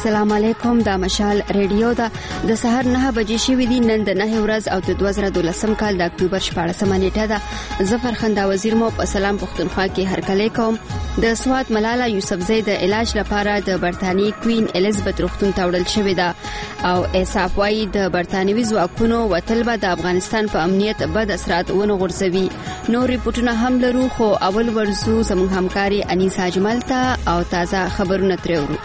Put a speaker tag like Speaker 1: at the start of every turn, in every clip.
Speaker 1: السلام علیکم. دا مشال ریډیو دا د سحر 9 بجې شوې دي. نن د 9 ورځ او د 2012 کال د اکتوبر 14 نیټه ده. ظفر خندا وزیر مو په سلام پښتونخوا کې هرکلی کوم. د سوات ملاله یوسفزۍ د علاج لپاره د برتانی کوین الیزابت روغتون ته وړل شوې ده او ایساف وايي د برتانوي ځواکونو وتل به د افغانستان په امنیت بد اثرات ونه غورځوي. نور ریپورتونه هم لرو خو اول ورزو زموږ همکاري انیسا اجمل ته او تازه خبرونه ترورو.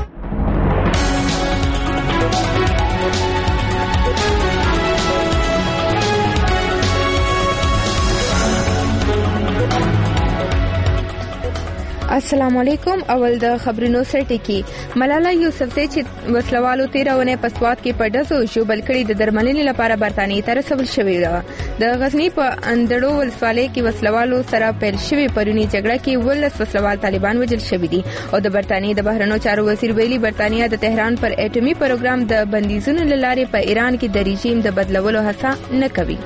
Speaker 2: السلام علیکم. اول د خبرونو سره ټکی. ملاله یوسفزۍ چې وسلوالو 13 ونې په سوات کې په ډزو ژوبل کړي د درملنې لپاره برتانیې ته رسول شوې ده. د غزنی په اندړو ولسوالۍ کې وسلوالو سره پیل شوې پرونی جګړه کې 12 وسلوال طالبان وژل شوي دي او د برتانیې د بهرنیو چارو وزیر ویلي برتانیه د تهران پر اټومي پروګرام د بندیزونو لارې په ایران کې د رژیم د بدلولو هڅه نه کوي.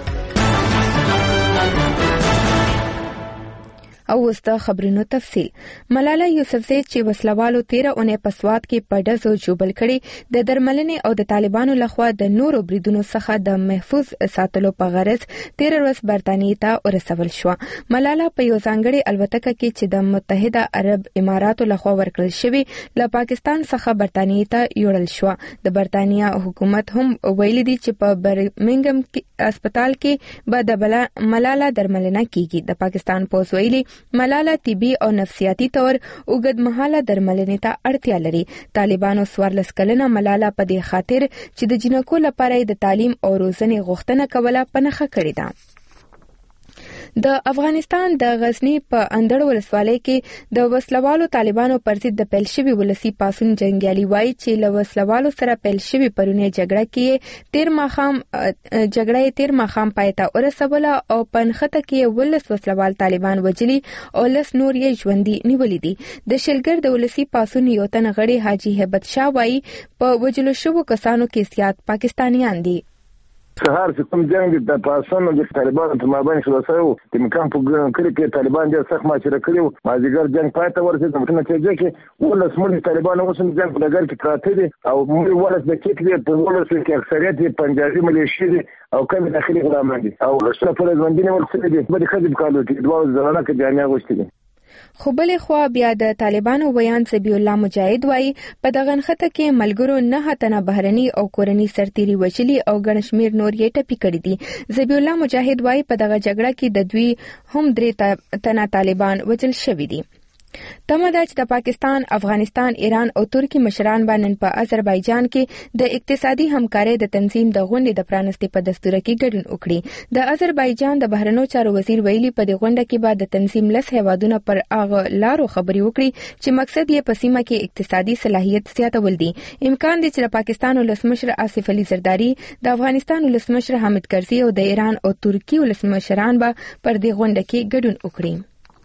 Speaker 2: او اوس د خبرونو تفصیل. ملاله یوسفزۍ چې وسلوالو 13 اونۍ په سوات کې په ډزو ژوبل کړي د درملنې او د طالبانو لخوا د نورو بریدونو څخه د محفوظ ساتلو په غرض 13 ورځ برتانیې ته ورسول شو. ملاله په یو ځانګړي الوتکه کې چې د متحده عرب اماراتو لخوا ورکړل شوی له پاکستان څخه برتانیې ته یوړل شو. د برتانیا حکومت هم ویلي دی چې په برمنګم هسپتال کې به د ملاله درملنه کیږي. د پاکستان پولیس ویلي ملاله طبي او نفسیاتي تور اوږدمهاله درملنې ته اړتیا لري. طالبانو 14 کلنه ملاله په دې خاطر چې د جنکو لپاره د تعلیم او روزنې غوښتنه کوله پنهخه کړې ده. د افغانستان د غزنی په اندړ ولسوالۍ کې د وسلوالو طالبانو پر ضد د پیل شوی ولسی پاسون جنگیالي وایي چې له وسلوالو سره پیل شوی پرونی جګړه کې 13 ماخام پایته ورسوله او پنخته کې 12 وسلوال طالبان وجلي او لس نور یې ژوندۍ نیولې دي. د شلګر د ولسی پاسون یو تن غړي حاجی هیبت شاه وایي په وجلو شوو کسانو کې زیات پاکستانیان دي.
Speaker 3: سهار چې کوم جنگ د پاسونو د طالبانو په مابین شروع د مکان په کلی کې طالبان ډېر سخت ماچره کړي. مازیګر جنگ پای ته ورسېد. په نتیجه کې ولس مړي طالبان اوس هم جنگ په لګر کې پراته دي او موږ ولس د کې په ولس کې اکثریت پنجابي ملیشي دي او کم داخلي غلامان دي او څه پر ځوندینه ورسېد دي. په دې خدای په کالو کې دوه ځلانه کې جامع غوښتي دي.
Speaker 2: خو بلې خوا بیا د طالبانو ویان سبی الله مجاهد وایي په دغه نخته کې ملګرو 9 تنه بهرني او کورني سرتيري وچلي او ګڼشمیر نور یې ټپي کړي دي. سبی الله مجاهد وایي په دغه جګړه کې د دوی هم 3 تنه طالبان وچل شوي دي. تمه ده چې د پاکستان، افغانستان، ایران او ترکی مشران باندې په آذربایجان کې د اقتصادي همکارۍ د تنظیم د غونډې د پرانستې په دستور کې ګډون وکړي. د آذربایجان د بهرنیو چارو وزیر ویلي په دې غونډه کې به د تنظیم 10 هیوادونو پر هغه لارو خبرې وکړي چې مقصد یې په سیمه کې اقتصادي صلاحیت زیاتول دي. امکان دی چې د پاکستان ولسمشر آصف علي زرداری، د افغانستان ولسمشر حامد کرزي او د ایران او ترکی ولسمشران به پر دې غونډه کې ګډون وکړي.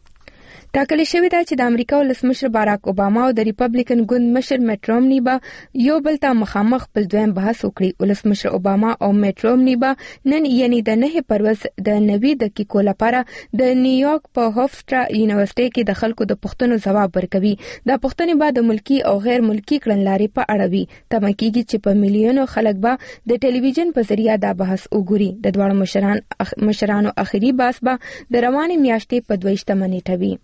Speaker 2: ټاکل شوی دی چې د امریکا ولسمشر باراک اوباما او د ریپبلیکن ګوند مشر میټ رومني به یو بل ته مخامخ بل دویم بحث وکړي. ولسمشر اوباما او میټ رومني به نن یعنی د 9 پروز د 90 دقیقو لپاره د نیویارک په هوفسټرا یونیورسيټي کې د خلکو د پوښتنو ځواب ورکوي. دا پوښتنې به د ملکی او غیر ملکی کړنلارې په اړه وي. تمه کیږي چې په میلیونو خلک به د ټلویزیون په ذریعہ دا بحث وګوري. د دواړو مشرانو اخیری بحث به د روانې میاشتې په 22 نیټه وي.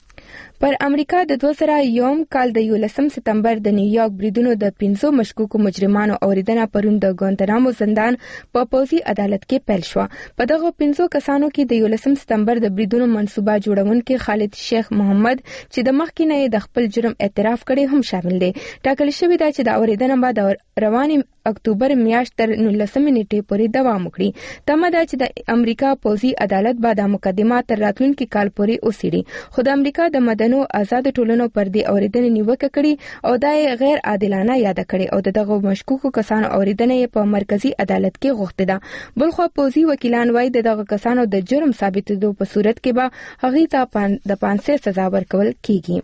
Speaker 2: پر امریکا د 2001 کال د 11 سپتمبر د نیویارک بریدونو د 15 مشکوکو مجرمانو اوریدنه پرون د ګوانتانامو زندان په پوځي عدالت کې پیل شو. په دغه 15 کسانو کې د 11 سپتمبر د بریدونو منصوبه جوړونکي خالد شیخ محمد چې د مخکې نه د خپل جرم اعتراف کړي هم شامل دي. ټاکل شوی دی چې د اوریدنه بعد رواني اکتوبر میاشت تر 19 نیټې پورې دوام وکړي. تمه ده چې د امریکا پوځي عدالت به د مقدمه تر راتلونکي کال پورې وڅېړي. خو د امریکا د مدنو آزاد ټولنو پر دې اوریدنې نیوکه کړې او دا یې غیر عادلانه یاد کړې او دغه مشکوکو کسانو اوریدنه یې په مرکزی عدالت کې غوښته ده. بلخو پوځي وکیلان وایي دغه کسانو د جرم ثابتېدو په صورت کې به هغوی ته د 500 سزا ورکول کیږي.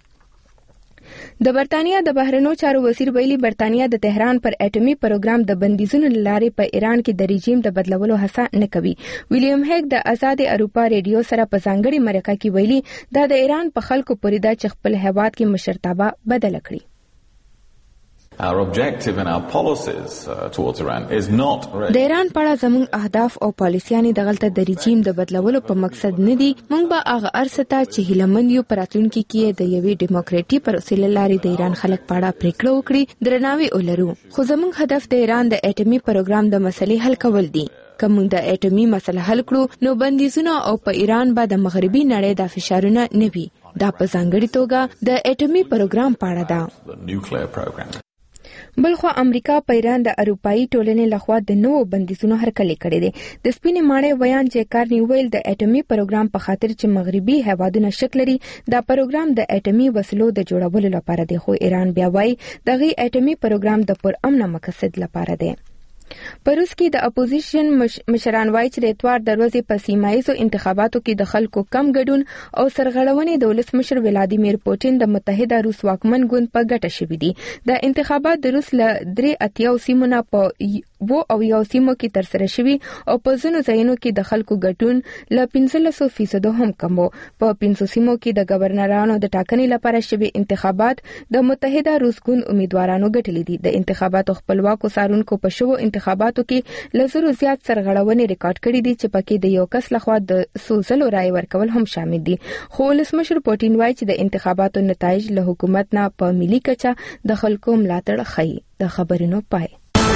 Speaker 2: د برتانیا د بهرنیو چارو وزیر ویلي برتانیا د تهران پر اټومي پروګرام د بندیزونو لارې په ایران کې د رژیم د بدلولو هڅه نه کوي. ویلیام هیګ د آزاد اروپا ریډیو سره په ځانګړي مرکه کې ویلي دا د ایران په خلکو پورې ده چې خپل هیواد کې مشرتابه بدل کړي.
Speaker 4: Our objective and our policies towards Iran is not
Speaker 2: د ایران په اړه زموږ اهداف او پالیسیانې دغلته د رژیم د بدلولو په مقصد نه دي. موږ به هغه ارسته چې هیلمند یو پراتونکو کې د یوې ډیموکراټي پروسې لارې د ایران خلک په اړه پریکړه وکړي درناوی ولرو. خو زموږ هدف د ایران د اټومي پروګرام د مسلې حل کول دي. کوم د اټومي مسله حل کړو نو بندیزونه او په ایران به د مغربي نړۍ د فشارونه نه وي. دا په ځانګړي توګه د اټومي پروګرام په اړه ده. بلخو امریکا په ایران د اروپאי ټولنې لخوا د نوو بندیزونو هرکلی کړی دی. د سپینې ماڼۍ ویان چې کارنی ویل د اټومي پروګرام په خاطر چې مغربي هیوادونه شک لري دا پروګرام د اټومي وسلو د جوړولو لپاره دی، خو ایران بیا وایي دغه اټومي پروګرام د پرامن مقصد لپاره دی. په روس کې د اپوزیشن مشران وایي چې د اتوار د ورځې په سیمایي انتخاباتو کې د خلکو کم ګډون او سرغړونې د ولسمشر ولادیمیر پوتین د متحده روس واکمن ګوند په ګټه شوي دي. د انتخابات د روس له 83 سیمونو په 1 سیمو کې ترسره شوي او په ځینو ځایونو کې د خلکو ګډون له 15% هم کم وو. په 500 سیمو کې د گورنرانو د ټاکنې لپاره شوي انتخابات د متحده روس ګوند امیدوارانو ګټلې دي. د انتخاباتو خپلواکو څارونکو په شوو انتخاباتو کې لزرو زیات سرغړونې ریکارډ کړې دي چې پکې د یو کس لخوا د سوزلو رای ورکول هم شامل دي. خو ولسمشر پوتین وایي چې د انتخاباتو نتایج له حکومت نه په ملي کچه د خلکو ملاتړ ښيي. د خبرونو پای.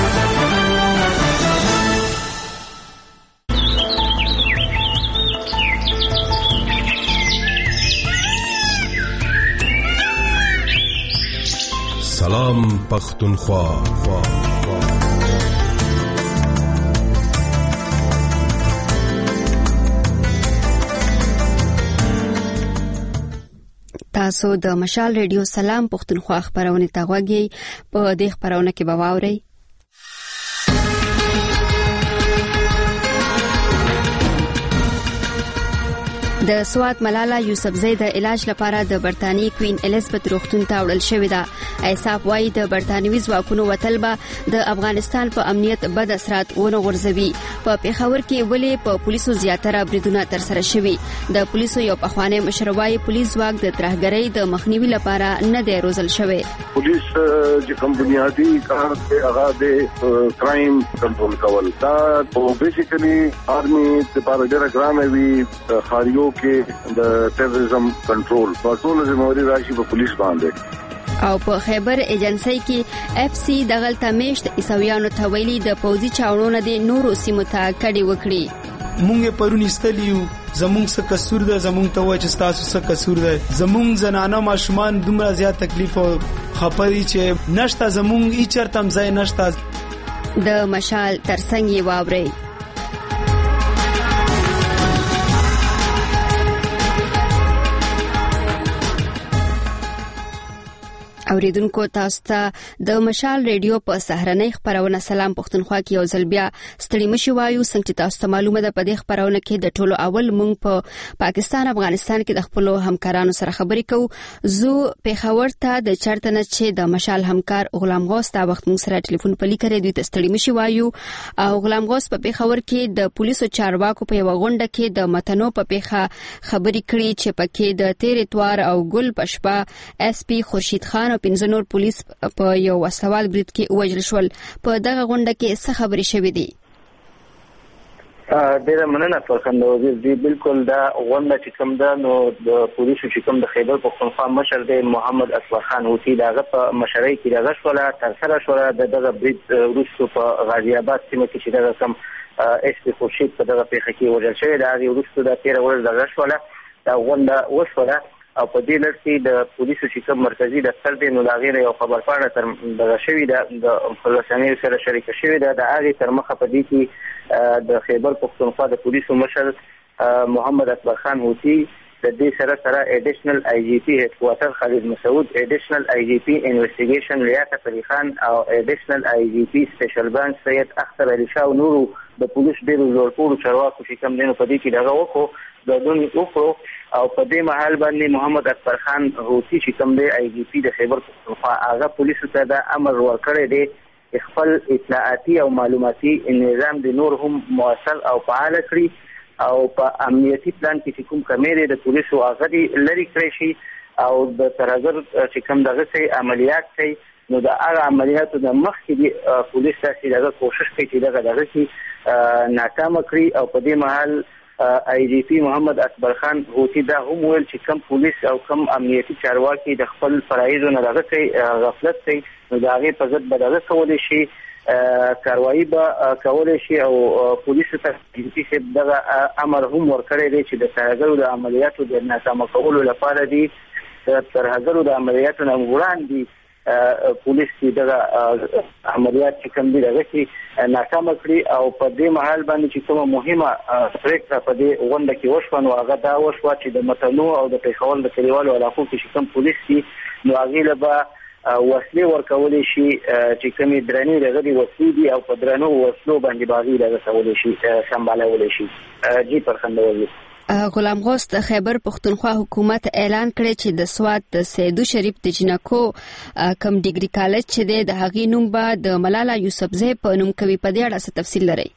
Speaker 5: سلام پختونخوا.
Speaker 1: تاسو د مشال ریډیو سلام پختونخوا خبرونه ته غوږی. په دې خبرونه کې به واورئ د سوات ملاله یوسفزۍ د علاج لپاره د برتانی کوین الیزابت روغتون ته وړل شوې ده. ایساف وايي د برتانوي ځواکونو وتل به د افغانستان په امنیت بد اثرات ونه غورځوي. په پیښور کې ولې په پولیسو زیاتره بریدونه ترسره شوي. د پولیسو یو پخوانی مشر وايي پولیس ځواک د ترهګرۍ د مخنیوي لپاره نه دی روزل شوی.
Speaker 3: پولیس چې کوم بنیادی کار دی هغه د کرایم کنټرول کول. دا بیسیکلی آرمي د لپاره ډېر ګرانه وي. خاریو کې د ټیرریزم کنټرول په ټول ځموري راشي په پولیس باندې.
Speaker 1: او په خیبر ایجنسی کې اف سی دغلطه میشت عیسویانو ته ویلي د پوځي چاونونو د نورو سیمو ته کډي وکړي.
Speaker 6: مونږه پرونی استلیو زمونږ څه قصور ده، زمونږ ته وای چې تاسو څه قصور ده. زمونږ زنانه ماشومان دومره زیات تکلیف او خپري چې نشته، زمونږ هیڅ چرته ځای نشته.
Speaker 1: د مشال ترڅنګ یې واوري. اوریدونکو تاسو ته د مشال ریډیو په سهارنۍ خبرونه سلام پختونخوا کې یو ځل بیا ستړي مشي وایو. څنګه چې تاسو ته معلومه ده په دې خبرونه کې د ټولو اول مونږ په پاکستان افغانستان کې د خپل همکارانو سره خبرې کوو. زه پیښور ته د چرته نه چې د مشال همکار غلام غوث تا وخت مونږ سره ټلیفون پلی کړی دوی ته ستړي مشي وایو. او غلام غوث په پیښور کې د پولیسو چارواکو په یو غونډه کې د متنو په پیښه خبرې کړې چې پکې د تیر اتوار او ګل پشپا اس پی خورشید خان پنځه نور پولیس په یو وسوال برید کې وژل شول. په دغه غونډه کې څه خبرې شوې دي؟
Speaker 7: ډیره مننه فرخنده وزیر دی. بالکل دا غونډه چې کوم ده نو د پولیسو چې کوم د خیبر پختونخوا مشر دی محمد اکبر خان هوتی دغه په مشرۍ کې دغه شوله ترسره شوله. دغه برید وروسته په غازی آباد سیمه کې چې دغه کم اس پی خورشید په دغه پیښه کې وژل شوی د هغې وروسته د 13 ورځ دغه شوله دا غونډه وشوله. او په دې لړ کې د پولیسو چې کوم مرکزی دفتر دی نو د هغې یو خبرپاڼه تر دغه شوې ده د خپلو رسنیو سره شریکه شوې ده. د هغې تر مخه په دې کې د خیبر پختونخوا د پولیسو مشر محمد اکبر خان هوتی د دې سره ایډیشنل آی جی پی هډ کوارټر خالد مسعود، ایډیشنل آی جی پی انویسټیګیشن لیاقت علي خان او ایډیشنل آی جی پی سپیشل برانچ سید اختر علي شاه او نورو د پولیس ډیرو لوړپوړو چارواکو چې کوم دي نو په دې کې دغه وکړو ګډون وکړو. او په دې محل باندې محمد اکبر خان هوتی چې کوم دی آی جی پی د خیبر پختونخوا هغه پولیسو ته د امر ورکړی دی خپل اطلاعاتي او معلوماتي نظام د نور هم مؤثر او فعال کړي او په امنیتي پلان کې کوم کمیرې د پولیسو هغه لري کړی شي او د ترهګر چې کوم دغه سي عملیات کوي نو دا هغه عملیاتو د مخکې د پولیس تاسو دغه کوشش کوي چې دغه کې ناکام کړي او په دې محل آی جی پی محمد اکبر خان هوتی دا هم ویل چې کم پولیس او کم امنیتي چارواکي د خپل فرایضو نه دغه کوي غفلت کوي نو دا هغه په ضد بدله کولای شي کاروایی به کولای شي او پولیسو ته چې دغه امر هم ورکړی دی چې د ترهګرو د عملیاتو د ناکامه کولو لپاره دی ترهګرو د عملیاتو نه وړاندې پولیس چې دغه عملیات چې کوم دي دغه کې ناکام کړی او په دې محل باندې چې کومه مهمه پریکړه په دې غونډه کې وشوه نو هغه دا وشوه چې د متنوع او د پیښور د کلیوالو علاقو کې کوم پولیس دي نو هغه له به وسلې ورکولې شي چې کومې درنې دغه دي وسلې دي او په درنو وسلو باندې باغی دغه کولای شي سمبالولای شي جی پرخندول
Speaker 1: غلام غوث د خیبر پختونخوا حکومت اعلان کړی چې د سوات د سیدو شریف د جنکو کم ډیګري کالج چې د هغې نوم به د ملاله یوسفزۍ په نوم کوي په دې اړه څه تفصیل لرئ؟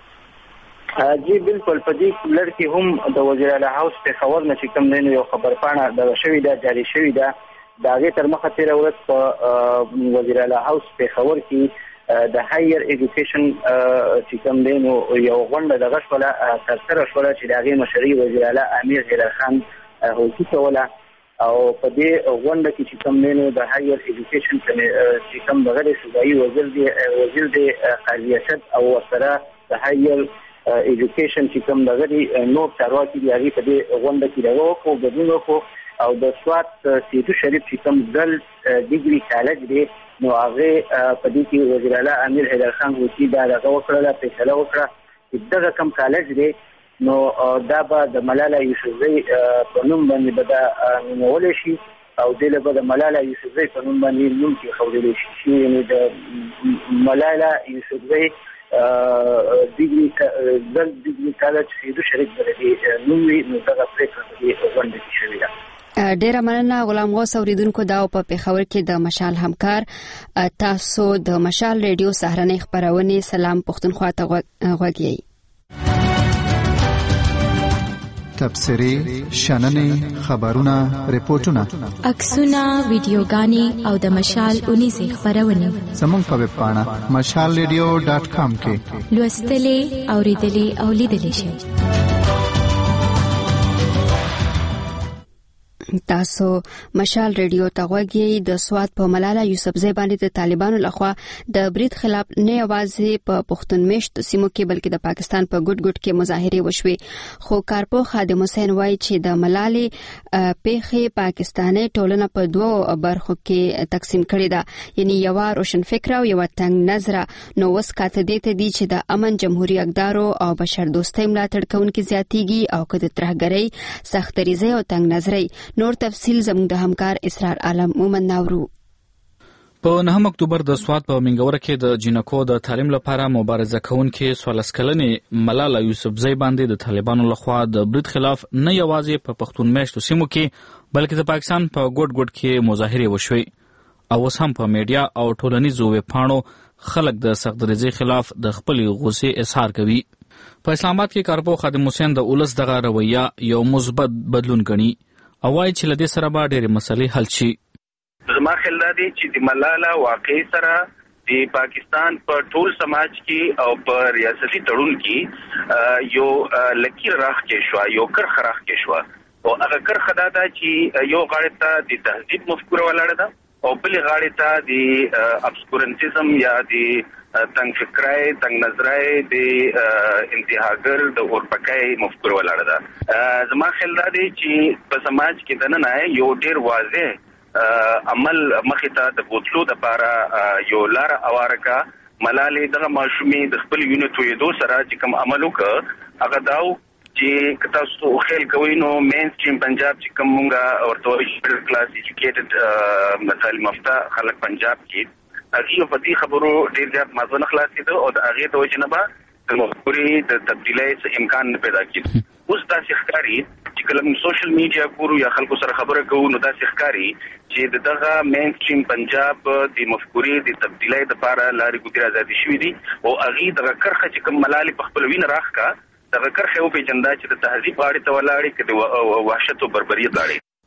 Speaker 7: جی بالکل په دې لړ کې هم د وزیر اعلی هاوس پیښور نه چې کوم دی یو خبرپاڼه دغه شوې ده جاري شوې ده د هغې تر مخه تېره ورځ په وزیر اعلی هاوس پیښور کې د هایر ایجوکیشن چې کوم دی نو یو غونډه دغه شوله ترسره شوله چې د هغې مشري وزیر اعلی امیر حیدر خان هوتي کوله او په دې غونډه کې چې کوم دی نو د هایر ایجوکیشن چې کوم دغه د صوبایي وزیر دی قاضي اسد او ورسره د هایر ایجوکیشن چې کوم دغه دی نور چارواکي دي هغې په دې غونډه کې دغه وکړو ګډون وکړو او د سوات سیدو شریف چې کوم ګرلز ډیګري کالج دی نو هغه په دې کې وزیر اعلی امیر حیدر خان هوتي دا دغه وکړه فیصله وکړه چې دغه کوم کالج دی نو دا به د ملاله یوسفزۍ په نوم باندې به دا نومولی شي او دې له به د ملاله یوسفزۍ په نوم باندې نوم کېښودلی شي یعنې د ملاله یوسفزۍ ډیګري کالج سیدو شریف به د دې نوم وي نو دغه پرېکړه په دې غونډه کې شوې ده.
Speaker 1: ډیره مننه غلام غوث اوریدونکو دا په پیښور کې د مشال همکار تاسو د مشال ریډیو سهارنۍ خبرونه سلام پښتونخوا ته غوږ یې
Speaker 8: تبصرې شننې خبرونه ریپورتونه
Speaker 9: عکسونه ویډیوګانې او د مشال اونیزې خبرونه
Speaker 8: زموږ په ویب پاڼه mashalradio.com کې
Speaker 9: لوستلې اوریدلې او لیدلې شئ.
Speaker 1: تاسو مشال ریډیو ته غوږ یې د سوات په ملاله یوسفزۍ باندې د طالبانو لخوا د برید خلاف نه یوازې په پښتون میشتو سیمو کې بلکې د پاکستان په ګډ ګډ کې مظاهرې وشوې خو کارپو خادم حسین وایي چې د ملالې پیښې پاکستاني ټولنه په دوه برخو کې تقسیم کړې ده یعنی یو روشن فکر او یو تنگ نظر نو وس کاته دې ته دي چې د امن جمهوریت اقدارو او بشر دوستۍ ملاتړ کوونکي زیاتېږي او که د ترهګرۍ سختریزۍ او تنگ نظرۍ نور تفصیل زموږ د همکار اسرار عالم مومن ناورو.
Speaker 10: په 9 اکتوبر د سوات په منګوره کې د جنکو د تعلیم لپاره مبارزه کوونکې 14 کلنې ملاله یوسفزۍ باندې د طالبانو لخوا د برید خلاف نه یوازې په پښتون میشتو سیمو کې بلکې د پاکستان په ګډ ګډ کې مظاهرې وشوې او اوس هم په میډیا او ټولنیزو ویبپاڼو خلک د سختدریزۍ خلاف د خپلې غوسې اظهار کوي. په اسلام آباد کې کارپو خادم حسین د اولس دغه رویه یو مثبت بدلون ګڼي او وايي چې لدې سره به ډېرې مسلې حل شي.
Speaker 11: زما خیال دا دی چې د ملاله واقعي سره د پاکستان په ټول سماج کې او په ریاستي تړون کې یو لکیر راخکې شو یو کرخه راخکې شو او هغه کرخه دا ده چې یو غاړې ته د تهذیب مفکوره ولاړه ده او بلې غاړې ته د ابسکورنټیزم یا د تنگ فکرای تنگ نظرای د انتهاګر د اورپکای مفکوره ولاړه ده. زما خیال دا دی چې په سماج کې دننه یو ډیر واضح عمل مخې ته د بوتلو د لپاره یو لار اوارکا ملالې دغه ماشومې د خپل وینې تویدو سره چې کوم عمل وکړ هغه داو چې تاسو خیال کوئ نو مین سټریم پنجاب چې کوم مونږه ورته وایي کلاس ایجوکیټډ تعلیم یافته خلک پنجاب کې هغه په دې خبرو ډیر زیات مازه نه خلاصېده او د هغې د وجې نه به د مفکورې د تبدیلۍ امکان نه پیدا کېد. اوس داسې ښکاري چې کله موږ سوشل میډیا ګورو یا خلکو سره خبره کوو نو داسې ښکاري چې دغه مین سټریم پنجاب د مفکورې د تبدیلۍ دپاره لارې ګوتې ازادي شوي دي او هغې دغه کرښه چې کوم ملالې په خپله وینه راښکه دغه کرښه وپېژنده چې د تهذیب غاړې ته ولاړې که د وحشت او بربریت لاړې.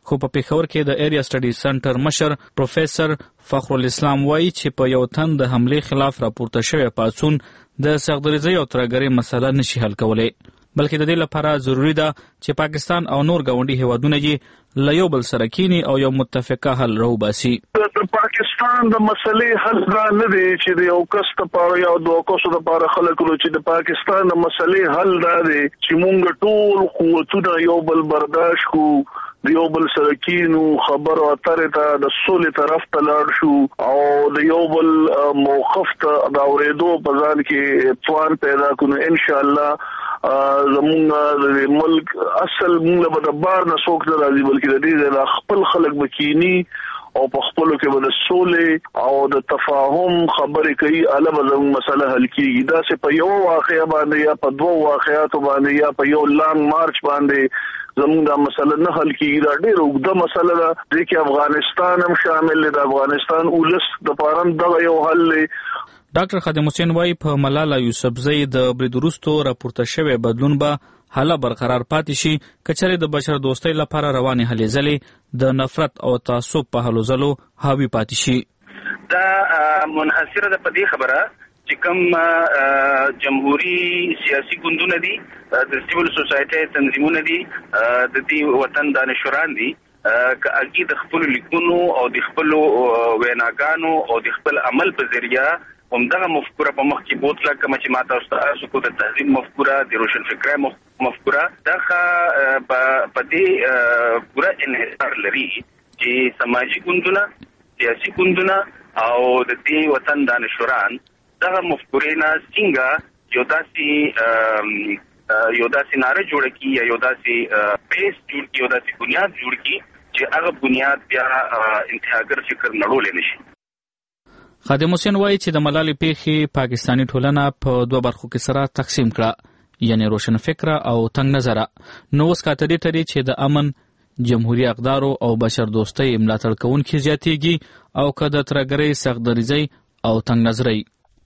Speaker 10: خو په پیښور کې د ایریا سټډي سنټر مشر پروفیسور فخر الاسلام وایي چې په یو تن د حمله خلاف راپورته شوی پاڅون د سغدریزۍ او ترهګرۍ مسله نشي حل کولی، بلکې د دې لپاره ضروری ده چې پاکستان او نور ګاونډي هیوادونه یې له یو بل سره کینی او یو متفقه حل راوباسي.
Speaker 12: د پاکستان د مسلې حل دا نه دی چې د یو کس لپاره یا دوه کسو لپاره خلک ورو، چې د پاکستان د مسلې حل دا دی چې مونږ ټول قوتونه یو بل برداشت کو، د یو بل سره کینو، خبرو اترې ته د سولې طرف ته لاړ شو او د یو بل موقف ته د اورېدو په ځان کې توان پیدا کړو. ان شاء الله زمونږ د ملک اصل مونږ به د بار نه څوک نه راځي، بلکې د دې د خپل خلک بکینی او په خپلو کې به د سولې او د تفاهم خبرې کوي، علاوه زموږ مسله حل کیږي. داسې په یو واقعه باندې یا په دوه واقعاتو باندې یا په یو لانګ مارچ باندې زموږ دا مسله نه حل کیږي. دا ډېره اوږده مسله ده، دې کې افغانستان هم شامل دی، د افغانستان ولس دپاره هم دغه یو حل دی.
Speaker 10: ډاکټر خادم حسین وایي په ملاله یوسفزۍ د برید وروستو راپورته شوی بدلون به حاله برقرار پاتې شي که چېرې د بشر دوستۍ لپاره روانې هلې ځلې د نفرت او تعصب په هلو ځلو حاوي پاتې شي.
Speaker 11: دا منحصره ده په دې خبره چې کوم جمهوري سیاسي ګوندونه دي، د سیول سوسایټي تنظیمونه دي، د دې وطن دانشوران دي، که اګي د خپل لیکونو او د خپل ویناګانو او د خپل عمل په ذریعہ همدغه مفکوره په مخ کې بوتله، کوم چې ماته تاسو کو د تهذیب مفکوره، د روشن فکرۍ مفکوره دغه په دې پوره انحصار لري چې سماجی ګوندونه، سیاسي ګوندونه او د دې وطن دانشوران دغه مفکورې نه څنګه یو داسې ناره جوړه کړي یا یو داسې بیس جوړ کړي، یو داسې بنیاد جوړ کړي چې هغه بنیاد بیا انتهاګر فکر نړولی نشي.
Speaker 10: خادم حسین وایي چې د ملالۍ پیښې پاکستاني ټولنه په دوه برخو کې سره تقسیم کړه، یعنی روشن فکره او تنګ نظره. نو اوس کاته دې ترې چې د امن، جمهوری اقدارو او بشر دوستۍ ملاتړ کوونکي زیاتېږي او که د ترهګرۍ، سغدریزۍ او تنګ نظرۍ.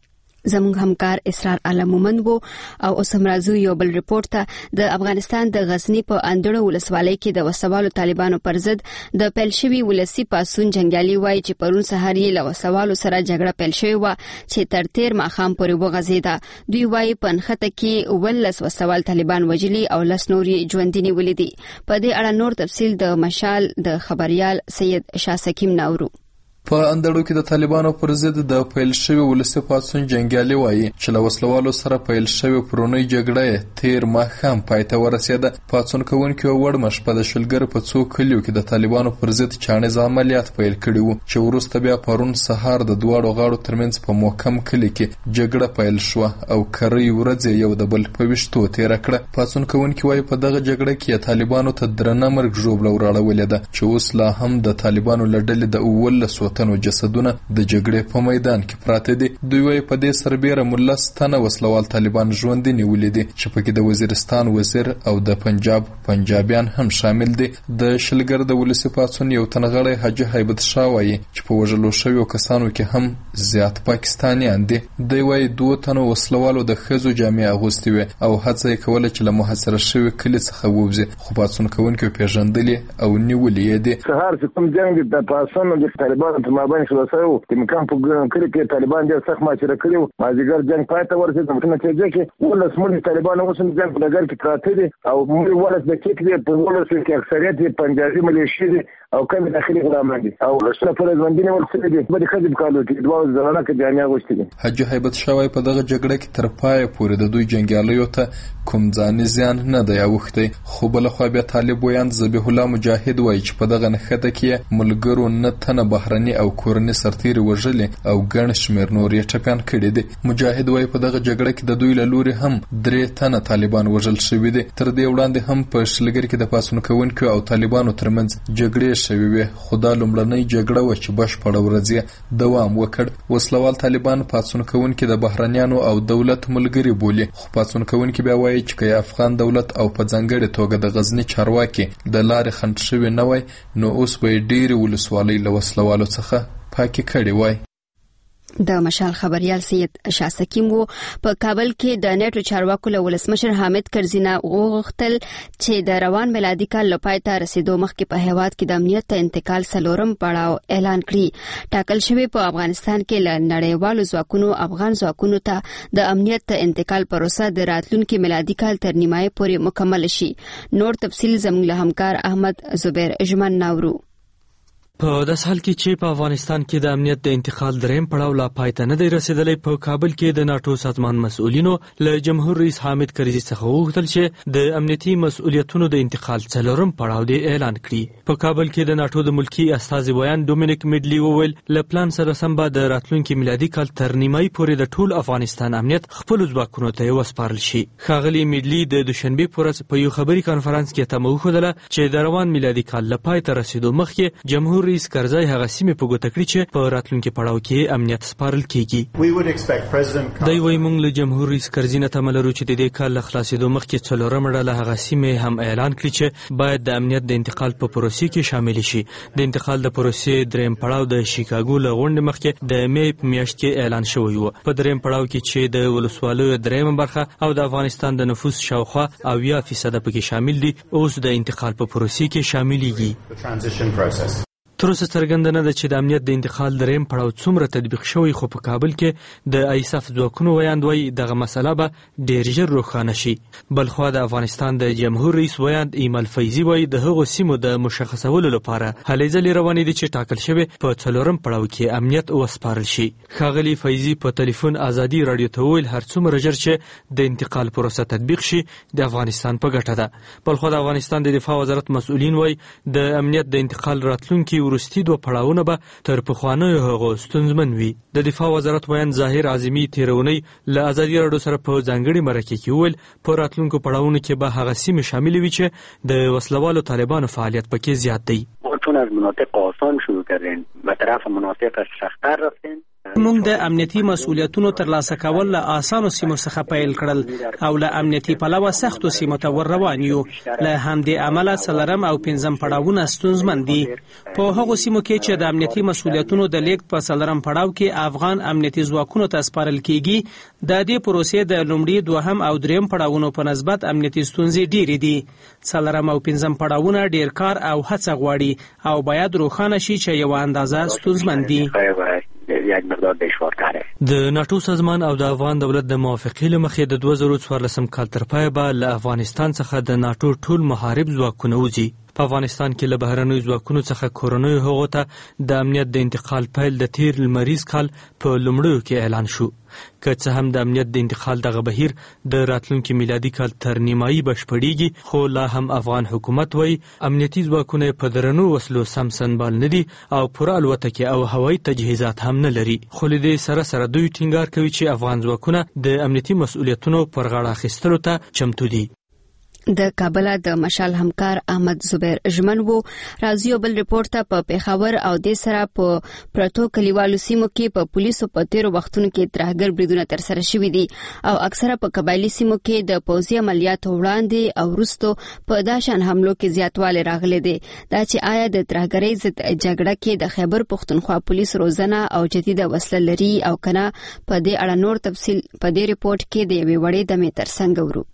Speaker 1: زموږ همکار اسرار عالم مومند وو او اوس هم راځو یو بل ریپورت ته. د افغانستان د غزنی په اندړو ولسوالۍ کې د وسوالو طالبانو پر ضد د پیل شوي ولسي پاڅون جنګیالي وایي چې پرون سهار یې له وسوالو سره جګړه پیل شوې وه چې تر تیر ماښام پورې وغځېده. دوی وایي په نښته کې 19 وسوال طالبان وژلي او 10 نور یې ژوندي نیولي دي. په دې اړه نور تفصیل د مشال د خبریال سید شاه سکیم ناورو.
Speaker 13: په اندړو کې د طالبانو پر ضد د پیل شوی ولسي پاڅون جنګیالي وایي چې له وسلوالو سره پیل شوی پرونی جګړه تیر ماښام پای ته ورسېده. پاڅون کوونکي وړمه شپه د شلګر په څو کلیو کې د طالبانو پر ضد چاڼیز عملیات پیل کړي وو چې وروسته بیا پرون سهار د دواړو غاړو ترمنځ په محکم کلي کې جګړه پیل شوه او کرۍ ورځ یو د بل په ویشتو تېره کړه. پاڅون کوونکي وایي په دغه جګړه کې طالبانو ته درنه مرګ ژوبله وراړولې ده چې اوس لا هم د طالبانو له ډلې د 19 تنو جسدونه د جګړې په میدان کې پراته دي. دوی وایي په دې سربیره 19 تنه وسلوال طالبان ژوندي نیولي دي چې پکې د وزیرستان وزیر او د پنجاب پنجابیان هم شامل دي. د شلګر د ولسي پاڅون یو تنغړی حاجي هیبت شاه وایي چې په وژلو شویو کسانو کې هم زیات پاکستانیان دي. دوی وایي 2 تنو وسلوالو د ښځو جامې اغوستې وې او هڅه یې کوله چې له محاصره شوي کلي څخه ووځي، خو پاڅون کوونکي پیژندلې او نیولي یې دي.
Speaker 3: سهار چې کوم جنګ د پاڅون د طالبانو په مابین خلاصو د مکان په کلی کې طالبان ډېر سخت ماچره کړي، مازیګر جنګ پای ته ورسېد. په نتیجه کې 19 مړي طالبان اوس هم جنګ په ډګر کې پراته دي او مړي 19 د کې په 19 کې اکثریت پنجابي ملیشي دي او کم داخلي غلامان دي او رسنه پر ژوندۍ ورسره دي. په دې کې د کالو کې دوه ځلانه کې جامې اغوستې دي.
Speaker 13: حاجي هیبت شاه په دغه جګړه کې تر پای پورې د دوی جنګیالیو ته کوم ځاني زیان نه دی اوښتی، خو بل خو بیا طالب ویان ذبیح الله مجاهد وایي چې په دغه نښته کې ملګرو 9 تنه بهرني او کورني سرتیري وژلي او ګڼ شمېر نور یې ټپیان کړي دي. مجاهد وایي په دغه جګړه کې د دوی له لوري هم 3 تنه طالبان وژل شوي دي. تر دې وړاندې هم په شلګر کې د پاڅون کوونکو او طالبانو ترمنځ جګړې شوې وې، خو دا لومړنۍ جګړه وه چې بشپړه ورځ دوام وکړ. وسلوال طالبان پاڅون کوونکي د بهرنیانو او دولت ملګري بولي، خو پاڅون کوونکي بیا وایي چې که افغان دولت او په ځانګړې توګه د غزني چارواکي د لارې خنډ شوي نه وای نو اوس به یې ډېرې ولسوالۍ له وسلوالو څخه پاکې کړې وای.
Speaker 1: د مشال خبريال سید شاسکیم وو په کابل کې د نیټو چارواکو له ولسمشر حامد کرزي وغوښتل چې د روان میلادي کال لپاره ته رسیدو مخکې په هیواد کې د امنیت ته انتقال څلورم پړاو اعلان کړي. ټاکل شوی په افغانستان کې له نړیوالو ځواکونو افغان ځواکونو ته د امنیت ته انتقال پروسه د راتلونکي میلادي کال تر نیمایي پورې مکمل شي. نور تفصیل زموږ له همکار احمد زبیر اجمن ناورو.
Speaker 14: په داس حال کې چې په افغانستان کې د امنیت د انتقال دریم پړاو لا پای ته نه دی رسیدلی، په کابل کې د ناټو سازمان مسؤلینو له جمهور رئیس حامد کرزي څخه وغوښتل چې د امنیتي مسؤلیتونو د انتقال څلورم پړاو دی اعلان کړي. په کابل کې د ناټو د ملکی استازي ویان ډومینیک میډلی وویل له پلان سره سم به د راتلونکي میلادي کال تر نیمایي پورې د ټول افغانستان امنیت خپل ځواکونو ته وسپارل شي. ښاغلي میډلی د دوشنبه په ورځ په یو خبري کانفرنس کې تمه وښودله چې د روان میلادي کال له پای ته رسیدو مخکې جمهور رئیس کرزي هغه سیمې په ګوته کړي چې په راتلونکي پړاو کې امنیت سپارل کیږي. دوی وايي موږ له جمهور رئیس کرزي نه تمه لرو چې د دې کال له خلاصېدو مخکې څلورمه ډله هغه سیمې هم اعلان کړي چې باید د امنیت د انتقال په پروسې کې شامل شي. د انتقال د پروسې دریم پړاو د شیکاګو له غونډې مخکې د مې په میاشت کې اعلان شوی و. په دریم پړاو کې چې د ولسوالیو دریمه برخه او د افغانستان د نفوس شاوخوا 80% پکې شامل دي، اوس د انتقال په پروسې کې شاملېږي. تر اوسه څرګنده نه ده چې د امنیت د انتقال دریم پړاو څومره تطبیق شوی، خو په کابل کې د ایساف ځواکونو ویاند وایي دغه مسله به ډېر ژر روښانه شي. بلخوا د افغانستان د جمهور رئیس ویاند ایمل فیضي وایي د هغو سیمو د مشخصولو لپاره هلې ځلې روانې دي چې ټاکل شوی په څلورم پړاو کې امنیت وسپارل شي. ښاغلي فیضي په ټلیفون ازادي راډیو ته وویل هر څومره ژر چې د انتقال پروسه تطبیق شي د افغانستان په ګټه ده. بلخوا د افغانستان د دفاع وزارت مسؤلین وایي د امنیت د انتقال راتلونکي وروستي دوه پړاوونه به تر پخوانیو هغو ستونزمن وي. د دفاع وزارت ویاند ظاهر اعظمي تیرونی له ازادي راډیو سره په ځانګړي مرکه کې وویل په راتلونکو پړاوونو کې به هغه سیمې شاملې وي چې د وسلوالو طالبانو فعالیت پکې زیات دی.
Speaker 15: چون از مناطق آسان شروع کردین به طرف مناطق سخت‌تر رفتین.
Speaker 16: موږ د امنیتي مسؤلیتونو ترلاسه کول له آسانو سیمو څخه پیل کړل او له امنیتي پلوه سختو سیمو ته ور روان یو. له همدې امله څلورم او پنځم پړاوونه ستونزمن دي. په هغو سیمو کې چې د امنیتي مسؤلیتونو د لیږد په څلورم پړاو کې افغان امنیتي ځواکونو ته سپارل کیږي، د دې پروسې د لومړي، دوهم او دریم پړاوونو په نسبت امنیتي ستونزې ډېرې دي. څلورم او پنځم پړاوونه ډېر کار او هڅه غواړي او باید روښانه شي چې یو اندازه ستونزمن دي.
Speaker 15: یک مقدار دشوارتره.
Speaker 14: د ناټو سازمان او د افغان دولت د موافقې له مخې د 2014 کال تر پایه به له افغانستان څخه د ناټو ټول محارب ځواکونه وځي. په افغانستان کې له بهرنیو ځواکونو څخه کورنیو هغو ته د امنیت د انتقال پیل د تیر لمریز کال په لومړیو کې اعلان شو. که څه هم د امنیت د انتقال دغه بهیر د راتلونکي میلادي کال تر نیمایي بشپړیږي، خو لا هم افغان حکومت وایي امنیتي ځواکونه په درنو وسلو سم سنبال نه دي او پوره الوتکې او هوایي تجهیزات هم نه لري. خو له دې سره سره دوی ټینګار کوي چې افغان ځواکونه د امنیتي مسؤلیتونو پر غاړه اخیستلو ته چمتو دي.
Speaker 1: د کابل د مشال همکار احمد زبیر اجمن وو. راځي بل ریپورت ته په پیښور او د سره په پرتو کلیوالو سیمو کې په پولیسو په تیرو وختونو کې ترهګر بریدونه تر سره شوي دي او اکثره په قبایلی سیمو کې د پوځي عملیاتو وړاندې او وروسته په داشان حملو کې زیاتوالی راغلی دی. دا چې آیا د ترهګرۍ ضد جګړه کې د خیبر پښتونخوا پولیس روزنه او جديده وسله لري او کنه، په دې اړه نور تفصیل په دې ریپورت کې د یوې وړې دمې ترڅنګ ورو.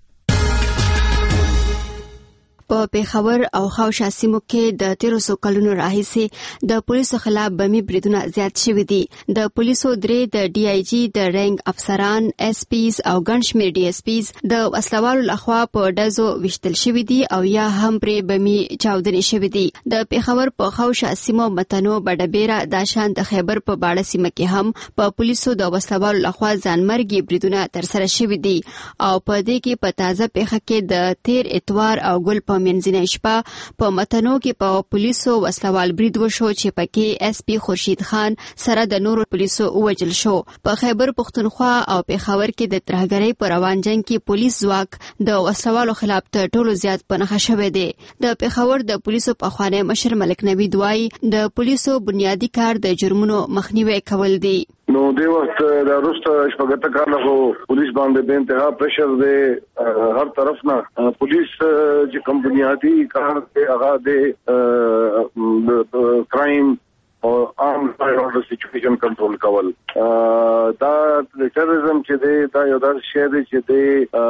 Speaker 1: په پیښور او خاوشا سیمو کې د 1300 کلونو راهیسې د پولیسو خلاف بمي بریدونه زیات شوي دي. د پولیسو درې د ډي آی جی د رنګ افسران، اس پیز او ګڼ شمېر ډي اس پیز د وسلوالو لخوا په ډزو وشتل شوي دي او یا هم پرې بمي چاودنې شوي دي. د پیښور په خاوشا سیمو متنو بډبیره داشان د خیبر په باړه سیمه کې هم په پولیسو د وسلوالو لخوا ځانمرګي بریدونه ترسره شوي دي او په دې کې په تازه پیښه کې د تیر اتوار او ګل په منځنۍ شپه په متنو کې په پولیسو وسلوال برید وشو چې پکې اس پی خورشید خان سره د نورو پولیسو ووجل شو. په خیبر پښتونخوا او پیښور کې د ترهګرۍ په روان جنگ کې پولیس ځواک د وسلوالو خلاف تر ټولو زیات په نښه شوی دی. د پیښور د پولیسو پخوانی مشر ملک نبی دوای د پولیسو بنیادی کار د جرمونو مخنیوي کول دی.
Speaker 12: نو د وخت د روسته شپږته کال له پولیس باندې د انتها پرشر دی هر طرف نه پولیس چې کوم بنیادی کار دی هغه د کرایم او عام and order situation control کول. دا ټیرریزم چې دی دا یو داسې شی دی چې دی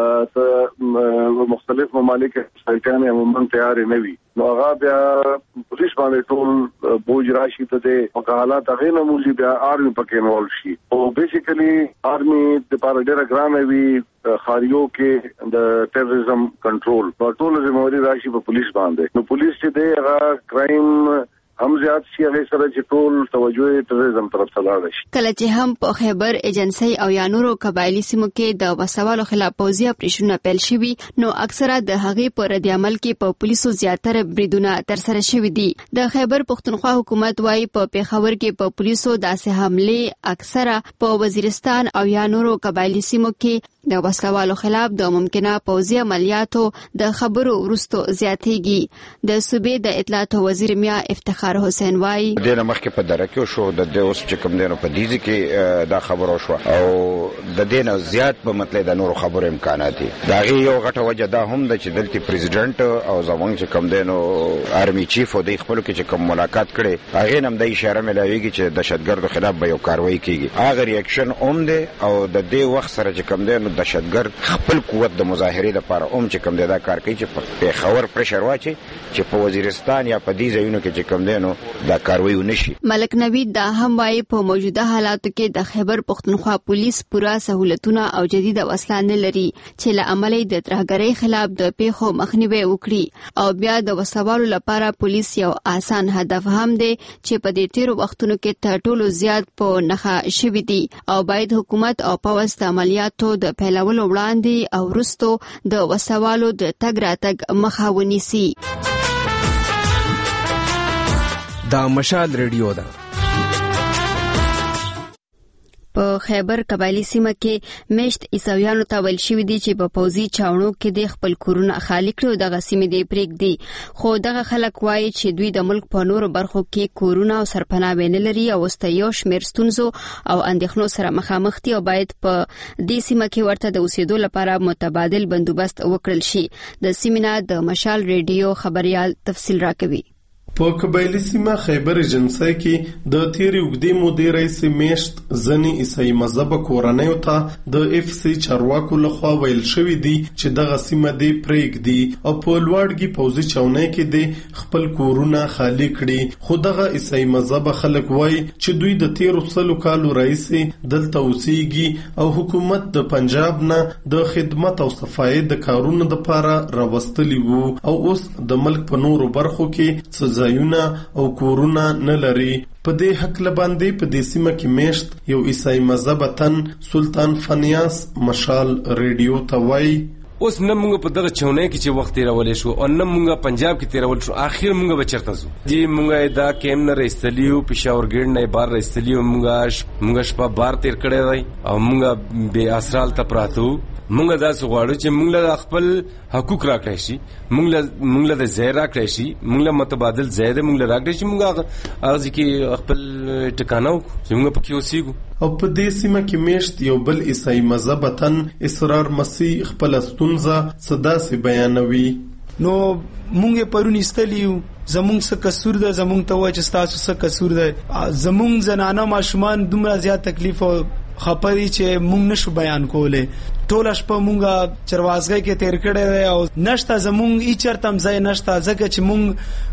Speaker 12: مختلف ممالک سایټان عموما تیار نه وي. نو هغه بیا پولیس باندې ټول بوج راشي ته د حالات هغه نه موږ بیا آرمي پکې انوالو شي. او بیسیکلی آرمي د پاره ډیره ګرانه وي خاریو کې د ټیرریزم کنټرول په ټول ذمہواری راشي په پولیس باندې. نو پولیس چې دی هغه کرایم هم زیات شي هغه سره چې ټول توجه ټیرریزم طرف ته لاړ شي.
Speaker 1: کله چې هم په خیبر ایجنسی او یا نورو قبایلی سیمو کې د وسوالو خلاف پوځي اپریشنونه پیل شوي نو اکثره د هغې په رد عمل کې په پولیسو زیاتره بریدونه ترسره شوي دي. د خیبر پښتونخوا حکومت وايي په پیښور کې په پولیسو داسې حملې اکثره په وزیرستان او یا نورو قبایلی سیمو کې د وسوالو خلاف د ممکنه پوځي عملیاتو د خبرو وروسته زیاتېږي. د صوبې د اطلاعات وزیر میا افتخار حسین وايي
Speaker 17: د مخکې په درکه شو د اوس چې کوم دینو په دیزي کې دا خبرو شو او د دینه زیات په مطلب د نورو خبرو امکانات دي. دا یو غټه وجه دا هم د چې دلته پریزیدنت او زمونږ چې کوم دینو آرمي چیف او د خپل کې چې کوم ملاقات کړي هغه هم د اشاره ملاويږي چې دهشتګردو خلاف به یو کاروایی کیږي. هغه ریاکشن هم ده او د دې وخت سره چې کوم دینو دهشتګرد خپل قوت د مظاهره لپاره چې کوم دا کار کوي چې په پیښور پرشر واچي چې په وزیرستان یا په دې ځایونو کې چې کوم دینو دا کاروایی ونشي. ملک نوید دا هم وايي په موجوده حالاتو کې د خیبر پښتونخوا پولیس پوره سہولتونه او جديده وسله نه لري چې له عملي د ترهګرۍ خلاف د پیښو مخنیوي وکړي او بیا د وسوالو لپاره پولیس یو آسان هدف هم دی چې په دې تیرو وختونو کې تر ټولو زیات په نخښه شوی دی او باید حکومت او پوځ د عملیاتو د پیلولو وړاندې او وروسته د وسوالو د تګ راتګ مخه ونیسي.
Speaker 18: دا مشال ریډیو ده.
Speaker 1: په خیبر قبایلی سیمه کې مشت عیسویانو ته ویل شوی دی چې په پوځي چاونو کې د خپل کورونه خالی کړي او دغه سیمې دی پرېږدي. خو دغه خلک وایي چې دوی د ملک په نورو برخو کې کورونه او سرپناه نه لري او اوس یو شمېر ستونزو او اندېښنو سره مخامخ دي او باید په دې سیمه کې ورته د اوسېدو لپاره متبادل بندوبست وکړل شي. د سیمې نه د مشال ریډیو خبريال تفصیل راکوي.
Speaker 19: په قبایلی سیمه خیبر ایجنسی کې د تیرې اوږدې مودې راهیسې میاشت ځینې عیسائی مذهبه کورنیو ته د اف سی چارواکو لخوا ویل شوي دي چې دغه سیمه دې پرېږدي او په لوړګي پوځي چاونۍ کې دې خپل کورونه خالي کړي. خو دغه عیسائی مذهبه خلک وایي چې دوی د تیرو 100 کالو راهیسې دلته اوسېږي او حکومت د پنجاب نه د خدمت او صفایي د کارونو لپاره راوستلي وو او اوس د ملک په نورو برخو کې ځایونه او کورونه نه لري. په دې حق لباندې په دې سیمه کې میشت یو عیسائی مذهبتن سلطان فنیاس مشال ریډیو ته وایي
Speaker 18: اوس نه موږ په دغه چونې کې چې وخت تیرولې شو او نه موږ پنجاب کې تیرول شو اخر موږ به چرته زو جی موږ دا کیم نه رېستلیو پېښور ګډ نه بار رېستلیو موږ شپه بار تیر کړی دی او موږ به اسرال ته پراتو. موږ دا غواړو چې موږ له خپل حقوق راکړی شي موږ له د ځای راکړی شي موږ له متبادل ځای د موږ له راکړی شي موږ هغه کې خپل ټکانو چې موږ پکې اوسېږو.
Speaker 19: او په دې سیمه کې میشت یو بل عیسائی مذهبتن اسرار مسیح خپل ستونزه صدا سي بیانوي.
Speaker 6: نو مونږ پرون استلیو زمونږ څه قصور ده زمونږ ته وای چې تاسو څه قصور ده زمونږ زنانه ماشومان دومره زیات تکلیف او خپري چې مونږ نشو بیان کوله. ټول شپه مونږه چروازګۍ کې تیر کړې او نشته زمونږ ای چرتم ځای نشته ځکه چې مونږ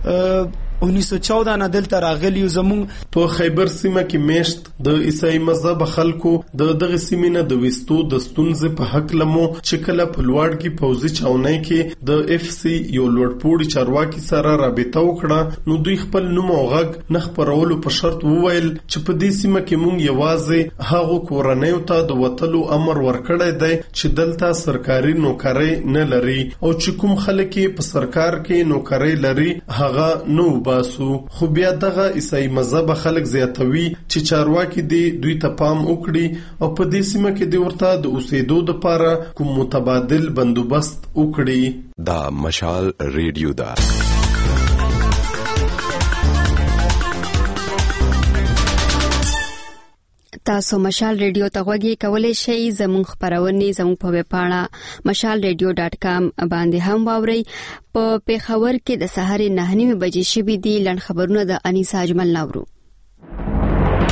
Speaker 6: 1914 نه دلته راغلی زمونږ
Speaker 19: په خیبر سیمه کې میشت د عیسائی مذهب خلکو دغه سیمه نه د وستو د ستونزې په حق لمو چې کله په لوړګي پوځي چاونۍ کې د اف سی یو لوړپوړي چارواکي سره رابطه وکړه نو دوی خپل نوم او غږ نه خبرولو په شرط وویل چې په دې سیمه کې مونږ یوازې هغه کورنیو ته د وټلو امر ورکړی دی چې دلته سرکاري نوکری نه لري او چې کوم خلک په سرکار کې نوکری لري هغه نو باسو. خو بیا دغه عیسائی مذهب خلک زیاتوي چې چارواکي دي دوی ته پام وکړي او په دې سیمه کې د ورته د اوسېدو لپاره کوم متبادل بندوبست وکړي.
Speaker 18: دا مشال ریډیو دا
Speaker 1: تاسو مشال ریډیو ته غوږی کولای شئ زموږ خبرونه زموږ په ویب پاڼه mashalradio.com باندې هم واورئ. په پیښور کې د سهار 9:30 بجې شوې دي لړ خبرونه د انیسا اجمل نورو.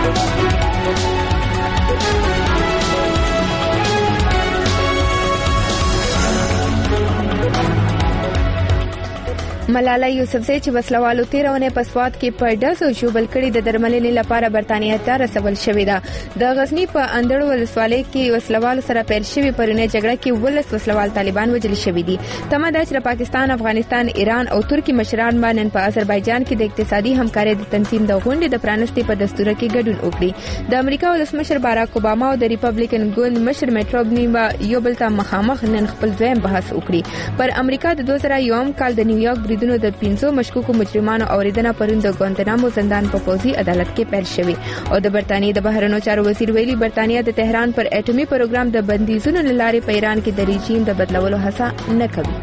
Speaker 2: ملاله یوسفزۍ چې وسلوالو 13 ونې په سوات کې په ډزو ژوبل کړي د درملنې لپاره برتانیې ته رسول شوې ده. د غزنی په اندړ ولسوالۍ کې وسلوالو سره پیل شوې پرونی جګړه کې 12 وسلوال طالبان وژل شوي دي. تمه ده چې پاکستان، افغانستان، ایران او ترکی مشران باندې په آذربایجان کې د اقتصادي همکارۍ د تنظیم د غونډې د پرانستې په دستور کې ګډون وکړي. د امریکا ولسمشر باراک اوباما او د ریپبلیکن ګوند مشر میټ رومني یو بل ته مخامخ نن خپل دویم بحث وکړي. پر امریکا د 2001 کال د نیویارک بریدونو د 500 مشکوکو مجرمانو اوریدنه پرون د ګوانتنامو زندان په پوځي عدالت کې پیل شوې او د برتانیې د بهرنیو چارو وزیر ویلي برتانیې د تهران پر اټومي پروګرام د بندیزونو لارې په ایران کې د ریژیم د بدلولو هڅه نه کوي.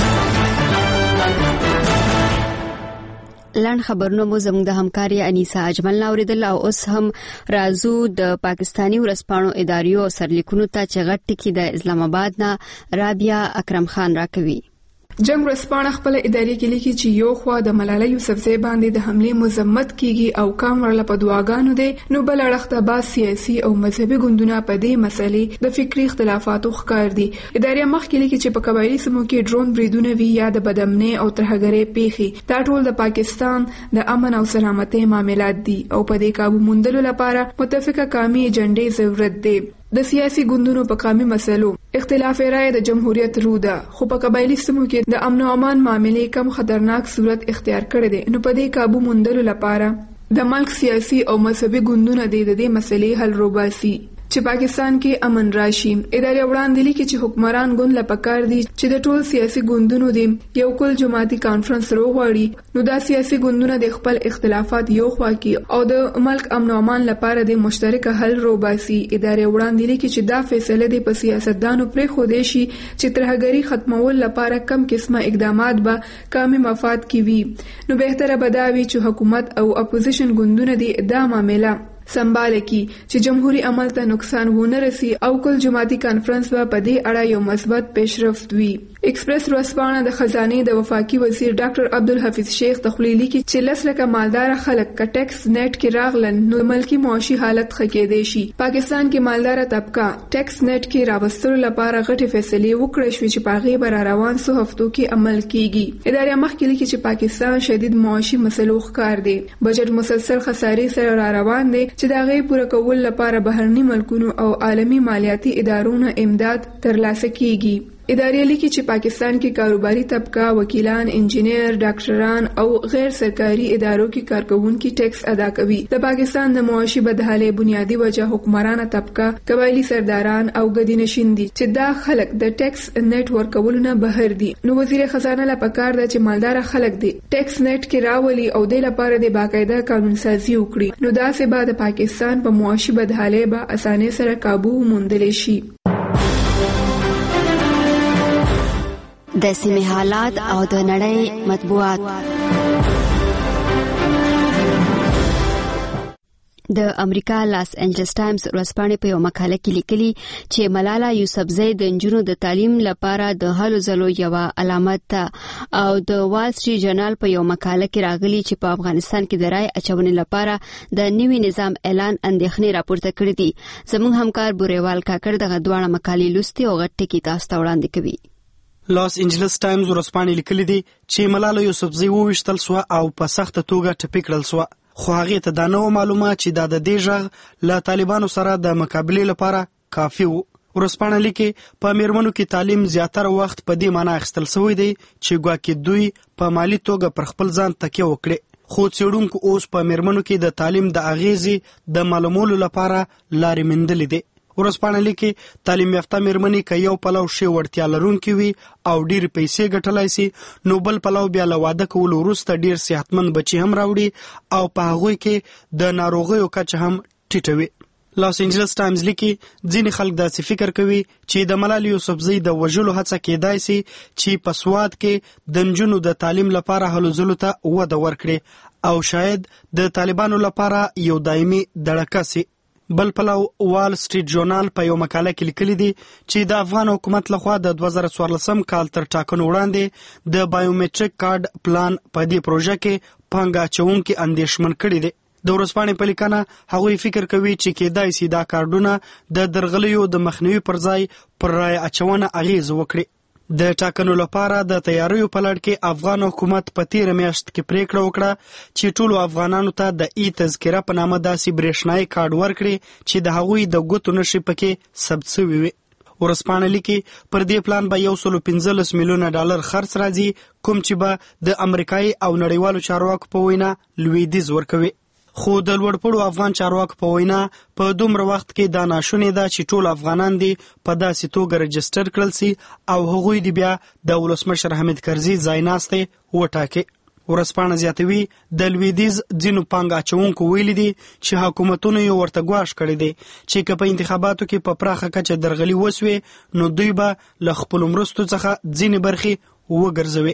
Speaker 1: لاند خبرونه مو زموږ د همکاري انیسا اجمل نوریدل او اوس هم رازو د پاکستانی ورسپانو اداریو سرلیکونو ته چغټ ټکی د اسلام آباد نه رابعه اکرم خان راکوي.
Speaker 20: جنگ ورسپانه خپل اداري کې لیکي چې یو خوا د ملاله یوسفزۍ باندې د حمله مذمت کیږي او کام ورله په دعاګانو دي، نو بل اړخ ته با سیاسي او مذهبي ګوندونه په دې مسلې د فکری اختلافاتو ښکار دي. اداري مخ کې لیکي چې په قبایلی سیمو کې ډرون بریدونه وی یا د بدامنۍ او ترهګرۍ پیښې دا ټول د پاکستان د امن او سلامتۍ معاملات دي او په دې قابو موندلو لپاره متفقه قومي ایجنډې ضرورت دی. د سیاسي ګوندونو په قومي مسلو اختلاف رائے د جمهوریت رو ده، خو په قبایلی سیمو کې د امن او امان معاملې کم خطرناک صورت اختیار کړی دی. نو په دې قابو موندلو لپاره د ملک سیاسي او مذهبي ګوندونه د دې مسلې حل روباسي چې پاکستان کې امن راشي. اداري وړاندې لیکي چې حکمران ګوند لپاره دي چې د ټول سیاسي ګوندونو د یو کل جماعتي کانفرنس وروغواړي، نو دا سیاسي ګوندونه د خپل اختلافات یو خوا کې او د ملک امن او امان لپاره د مشترک حل روباسي. اداري وړاندې لیکي چې دا فیصله د سیاستدانو پرې خو دی شي چې ترهګری ختمول لپاره کم قسمه اقدامات به قومي مفاد کې وي. نو بهتره بداوي چې حکومت او اپوزیشن ګوندونه د دا معاملې سمباله کی چې جمهوریت عمل ته نقصان ونه رسي او کل جماعتي کانفرنس به په دې اړه یو مثبت پیشرفت وي. ایکسپریس ورځپاڼه د خزانه د وفاقي وزیر ډاکټر عبدالحفیظ شیخ تخلیلی کی چې لسلکه مالدار خلک کا ټیکس نیټ کې راغلن نو ملکی معاشي حالت خکېدې شي. پاکستان کې مالدار طبقه ټیکس نیټ کې راوستلو لپاره غټي فیصلې وکړې شوې چې پاغي بر روان سو هفتو کې عمل کیږي. ادارې مخکې لیکي چې پاکستان شدید معاشي مسلو ښکار دی، بجټ مسلسل خسارې سره را روان دی چې دا غي پوره کول لپاره بهرني ملکونو او عالمي مالیاتي ادارونو امداد ترلاسه کیږي. ادارې لیکي چې پاکستان کې کاروباري طبقه، وکیلان، انجینیر، ډاکټران او غیر سرکاري ادارو کې کارکونکي ټیکس ادا کوي. د پاکستان د معاشي بدحالۍ بنیادی وجه حکمرانه طبقه، قبایلی سرداران او ګدینشین دي چې دا خلک د ټیکس نیټ ورکولونه بهر دي. نو وزیر خزانه لا پکار ده چې مالدار خلک دي ټیکس نیټ کې راولي او د لپاره د باقاعده قانون سازي وکړي. نو دا سه بعد پاکستان په معاشي بدحالۍ به اسانه سره قابو موندل شي.
Speaker 1: د سیمې حالات او د نړۍ مطبوعات. د امریکا لاس انجلس ټایمز ورځپاڼې په یو مقاله کې لیکلي چې ملاله یوسفزۍ د نجونو د تعلیم لپاره د هلو ځلو یو علامت ده او د وال سټریټ جرنال په یو مقاله کې راغلي چې په افغانستان کې د رای اچونې لپاره د نوي نظام اعلان اندېښنې راپورته کړې دي. زموږ همکار بوریوال کاکړ دغه دواړه مقالې لوستي او غټ ټکي تاسو ته وړاندې کوي.
Speaker 16: لاس انجلس ټایمز ورځپاڼې لیکلي دي چې ملاله یوسفزۍ وویشتل سو او په سخته توګه ټپي کړل سو، خو هغه ته دا نو معلومه چې دا د دې ژغ له طالبانو سره د مقابله لپاره کافي وو. ورځپاڼه لیکي په میرمنو کې تعلیم زیاتره وخت په دې معنی اخیستل شوی دی چې ګواکې دوی په مالی توګه پر خپل ځان تکیه وکړي، خو څېړونکو اوس په میرمنو کې د تعلیم د اغیزې د معلومولو لپاره لارې موندلې دي. ورځپاڼه لیکي تعلیم یافته میرمنې که یو پلو شی وړتیا لرونکي وي او ډیر پیسې ګټلای شي، نو بل پلو بیا له واده کولو وروسته ډیر صحتمند بچي هم راوړي او په هغوی کې د ناروغیو کچه هم ټیټه وي. لاس انجلس ټایمز لیکي ځینې خلک داسې فکر کوي چې د ملالۍ یوسفزۍ د وژلو هڅه کېدای شي چې په سواد کې د نجونو د تعلیم لپاره هلو ځلو ته وده ورکړي او شاید د طالبانو لپاره یو دایمي دړکه شي. بل پلو وال سټریټ جورنال په یو مقاله کې لیکلي دي چې د افغان حکومت لخوا د 2014 کال تر ټاکنو وړاندې د بایومټریک کارت پلان په دې پروژه کې پانګه اچونکي اندېښمن کړي دي.
Speaker 6: د ورځپاڼې په لیکنه هغوی فکر کوي چې کېدای شي دا کارډونه د درغلیو د مخنیوي پر ځای پر رای اچونه اغیز وکړي. د ټاکنو لپاره د تیاریو په لړ کې افغان حکومت په تیر میاشت کې پریکړه وکړه چې ټولو افغانانو ته د ای تذکره په نامه داسې برېښنايي کارډ ورکړي چې د هغوی د ګوتو نښې پکې ثبت شوي وي. ورځپاڼه لیکي پر دې پلان به $115 میلیونه خرڅ راځي، کوم چې به د امریکایي او نړیوالو چارواکو په وینا لویدیځ ورکوي. خو د لوړپوړو افغان چارواکو په وینا په دومره وخت کې دا ناشونې ده چې ټول افغانان دي په داسې توګه رجسټر کړل سي او هغوی دي بیا د ولسمشر حامد کرزي ځایناستې وټاکي. ورځپاڼه زیاتوي د لویدیځ ځینو پانګه اچونکو ویلي دي چې حکومتونو یې ورته ګواښ کړی دی چې که په انتخاباتو کې په پراخه کچه درغلي وسوي نو دوی به له خپلو مرستو څخه ځینې برخې وګرځوي.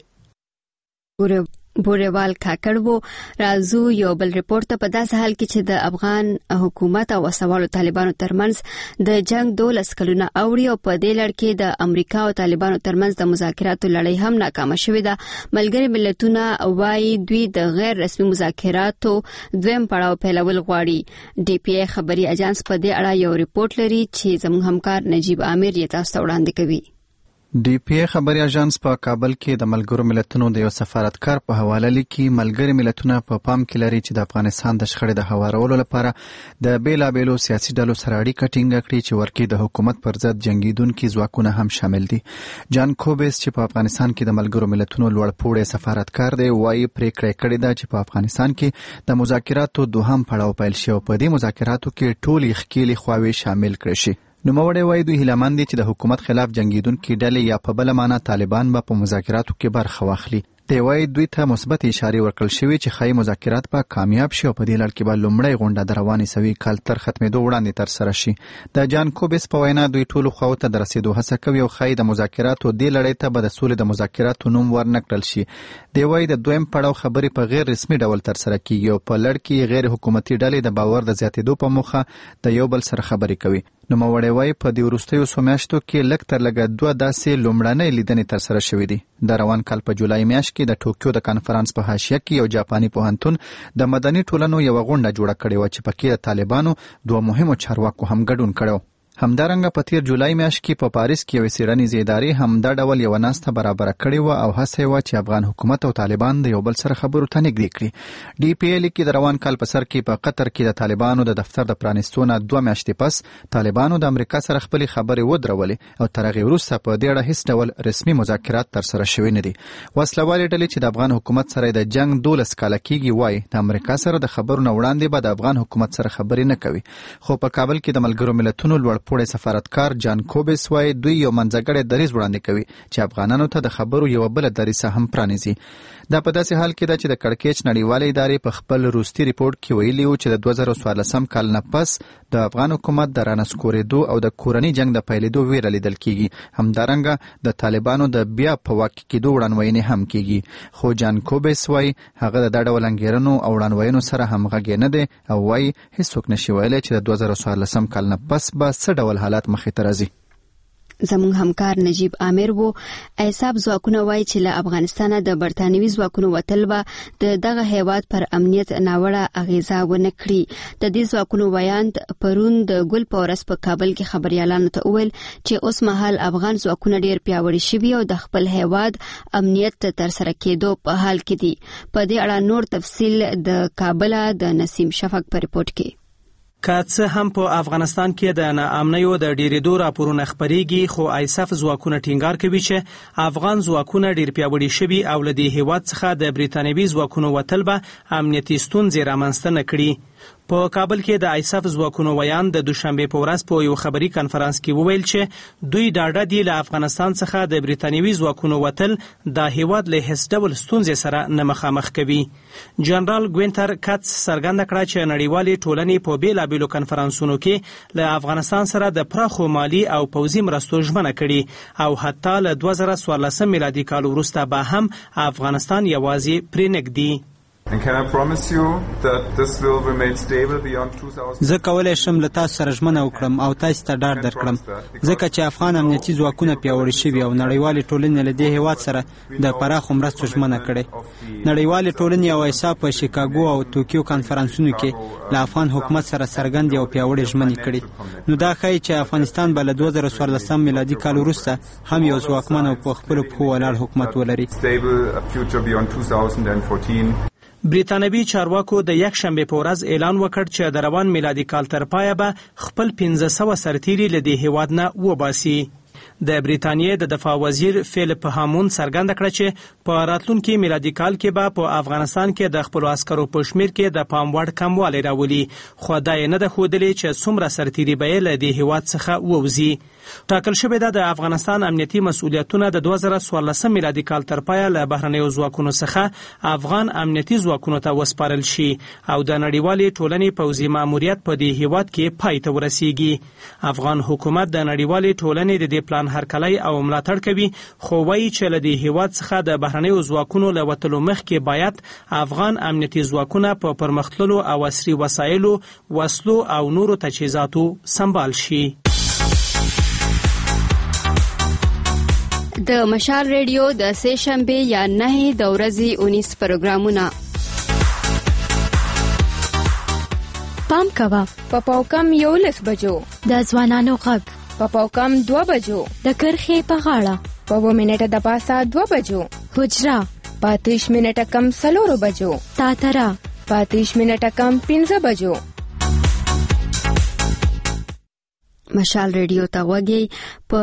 Speaker 1: بوریوال کاکړ وو. راځو یو بل ریپورت ته. په داسې حال کې چې د افغان حکومت او وسوالو طالبانو ترمنځ د جنگ 12 کلونه اوړي او په دې لړ کې د امریکا او طالبانو ترمنځ د مذاکراتو لړۍ هم ناکامه شوې ده. ملګري ملتونه وايي دوی د غیر رسمي مذاکراتو دویم پړاو پیلول غواړي. ډي پی ای خبري اژانس په دې اړه یو ریپورت لري چې زموږ همکار نجیب عامر یې تاسو ته وړاندې کوي.
Speaker 8: ډي پی ای خبري اژانس په کابل کې د ملګرو ملتونو د یو سفارتکار په حواله لیکي ملګري ملتونه په پام کې لري چې د افغانستان د شخړې د هوارولو لپاره د بیلابېلو سیاسي ډلو سره اړیکه ټینګه کړي چې ورکې د حکومت پر ضد جنگیدونکي ځواکونه هم شامل دي. جان کوبیس چې په افغانستان کې د ملګرو ملتونو لوړپوړی سفارتکار دی وايي پریکړه کړې ده چې په افغانستان کې د مذاکراتو دوهم پړاو پیل شي او په دې مذاکراتو کې ټولې ښکېلې خواوې شامل کړي شي. نوموړی وايي دوی هیلهمند دي چې د حکومت خلاف جنگیدونکي ډلې یا په بله معنا طالبان به په مذاکراتو کې برخه واخلي. دی وايي دوی ته مثبت اشارې ورکړل شوې چې ښایي مذاکرات به کامیاب شي او په دې لړ کې به لومړی غونډه د روانې سوي کال تر ختمېدو وړاندې ترسره شي. د جان کوبیس په وینا دوی ټولو خواو ته د رسېدو هڅه کوي او ښایي د مذاکراتو دې لړۍ ته به د سولې د مذاکراتو نوم ورنه کړل شي. دی وايي د دویم پړاو خبرې په غیر رسمي ډول ترسره کیږي او په لړ کې غیر حکومتي ډلې د باور د زیاتېدو په موخه د یو بل سره خبرې کوي. نوموړی وايي په دې وروستیو څو میاشتو کې لږ تر لږه 2 داسې لومړنۍ لیدنې ترسره شوې دي. د روان کال په جولای میاشت کې د ټوکیو د کانفرانس په حاشیه کې یو جاپاني پوهنتون د مدني ټولنو یو غونډه جوړه کړې و چې پکې د طالبانو 2 مهمو چارواکو هم ګډون کړو. همدارنګه په تیر جولای میاشت کې په پاریس کې یو څېړنیزې ادارې هم دا ډول یو ناسته برابر کړې و او هڅه یې وه چې افغان حکومت او طالبان د یو بل سره خبرو ته نږدې کړي. ډي پی ای لیکي د روان کال په سر کې په قطر کې د طالبانو د دفتر د پرانیستو نه 2 میاشتې پس طالبانو د امریکا سره خپلې خبرې ودرولې او تر هغې وروسته په دې اړه هیڅ ډول رسمي مذاکرات ترسره شوي نه دي. وسلوالې ډلې چې د افغان حکومت سره د جنگ 12 کاله کېږي وايي د امریکا سره د خبرو نه وړاندې به د افغان حکومت سره خبرې نه کوي. خو په کابل کې د ملګرو ملتونو لوړپوړی سفارتکار جان کوبیس وايي دوی یو منځګړی دریځ وړاندې کوي چې افغانانو ته د خبرو یو بل دریسه هم پرانیزي. دا په داسې حال کې ده چې د کړکېچ نړیوالې ادارې په خپل روستي ریپورت کې ویلي و چې د 2014 کال نه پس د افغان حکومت د رانسکورېدو او د کورني جنگ د پیلېدو ویره لیدل کېږي. همدارنګه د طالبانو د بیا په واک کېدو وړاندوینې هم کېږي. خو جان کوبیس وايي هغه د دا ډول انګېرنو او وړاندوینو سره همغږی نه دی او وايي هیڅوک نشي ویلی چې د 2014 کال نه پس به څه ډول حالات مخې ته راځي.
Speaker 1: زموږ همکار نجیب عامر وو. احساب ځواکونه وایي چې له افغانستانه د برتانوي ځواکونو وتل به د دغه هیواد پر امنیت ناوړه اغیزه ونه کړي. د دې ځواکونو ویاند پرون د ګل په ورځ په کابل کې خبريالانو ته وویل چې اوس مهال افغان ځواکونه ډېر پیاوړي شوي او د خپل هیواد امنیت ترسره کېدو په حال کې دي. په دې اړه نور تفصیل د کابل د نسیم شفق په ریپورت کې.
Speaker 16: که څه هم په افغانستان کې د ناامنیو د ډېرېدو راپورونه خپرېږي خو ایساف ځواکونه ټینګار کوي چې افغان ځواکونه ډېر پیاوړي شوي او له دې هیواد څخه د بریتانوي ځواکونو وتل به امنیتي ستونزې رامنځته نه کړي. په کابل کې د ایساف ځواکونو ویان د دوشنبه په ورځ په یو خبري کانفرنس کې وویل چې دوی ډاډه دي له افغانستان څخه د بریتانوي ځواکونو وتل د هیواد له هیڅ ډول ستونزې سره نه مخامخ کوي. جنرال ګوینتر کاتس څرګنده کړه چې نړیوالې ټولنې په بیلابېلو کنفرانسونو کې له افغانستان سره د پراخو مالي او پوځي مرستو ژمنه کړې او حتی له 2014 میلادي کال وروسته به هم افغانستان یوازې پرې نږدي.
Speaker 21: زه کولای شم له تاسو سره ژمنه وکړم او تاسو ته ډاډ درکړم ځکه چې افغان امنیتي ځواکونه پیاوړي شوي او نړیوالې ټولنې له دې هیواد سره د پراخو مرستو ژمنه کړې. نړیوالې ټولنې او ایسا په شیکاګو او توکیو کانفرنسونو کې له افغان حکومت سره څرګندې او پیاوړې ژمنې کړې. نو دا ښایي چې افغانستان به له 2014 میلادي کال وروسته هم یو ځواکمن او په خپلو پښو ولاړ حکومت ولري.
Speaker 16: بریتانوي چارواکو د یکشنبه په ورځ اعلان وکړ چې د روان میلادي کال تر پایه به خپل 1500 سرتیري له دې هیواد نه وباسي. د بریتانیې د دفاع وزیر فیلیپ هامون څرګنده کړه چې په راتلونکي میلادي کال کې به په افغانستان کې د خپلو عسکرو په شمیر کې د پام وړ کموالی راولي، خو دا یې نه ده ښودلې چې څومره سرتیري به یې له دې هیواد څخه ووځي. ټاکل شوې ده د افغانستان امنیتي مسؤلیتونه د 2014 میلادي کال تر پایه له بهرنیو ځواکونو څخه افغان امنیتي ځواکونو ته وسپارل شي او د نړیوالې ټولنې پوځي ماموریت په دې هیواد کې پای ته ورسیږي. افغان حکومت د نړیوالې ټولنې د دې پلان هرکلی او ملاتړ کوي، خو وایي چې له دې هیواد څخه د بهرنیو ځواکونو له وتلو مخکې باید افغان امنیتي ځواکونه په پرمختللو او عصري وسایلو، وسلو او نورو تجهیزاتو سمبال شي.
Speaker 1: د مشال ریډیو د سه شنبه یا 9 د ورځې 19 پروګرامونه
Speaker 9: پام کوه
Speaker 2: په پاوکم 11 بجو
Speaker 9: د ځوانانو غږ
Speaker 2: په پاوکم 2 بجو
Speaker 9: د کرخې په غاړه
Speaker 2: په 2 منټه د پاسه 2 بجو
Speaker 9: حجره
Speaker 2: په 30 منټه کم 4 بجو
Speaker 9: تاترا
Speaker 2: په 30 منټه کم 15 بجو.
Speaker 1: مشال ریډیو ته وګي په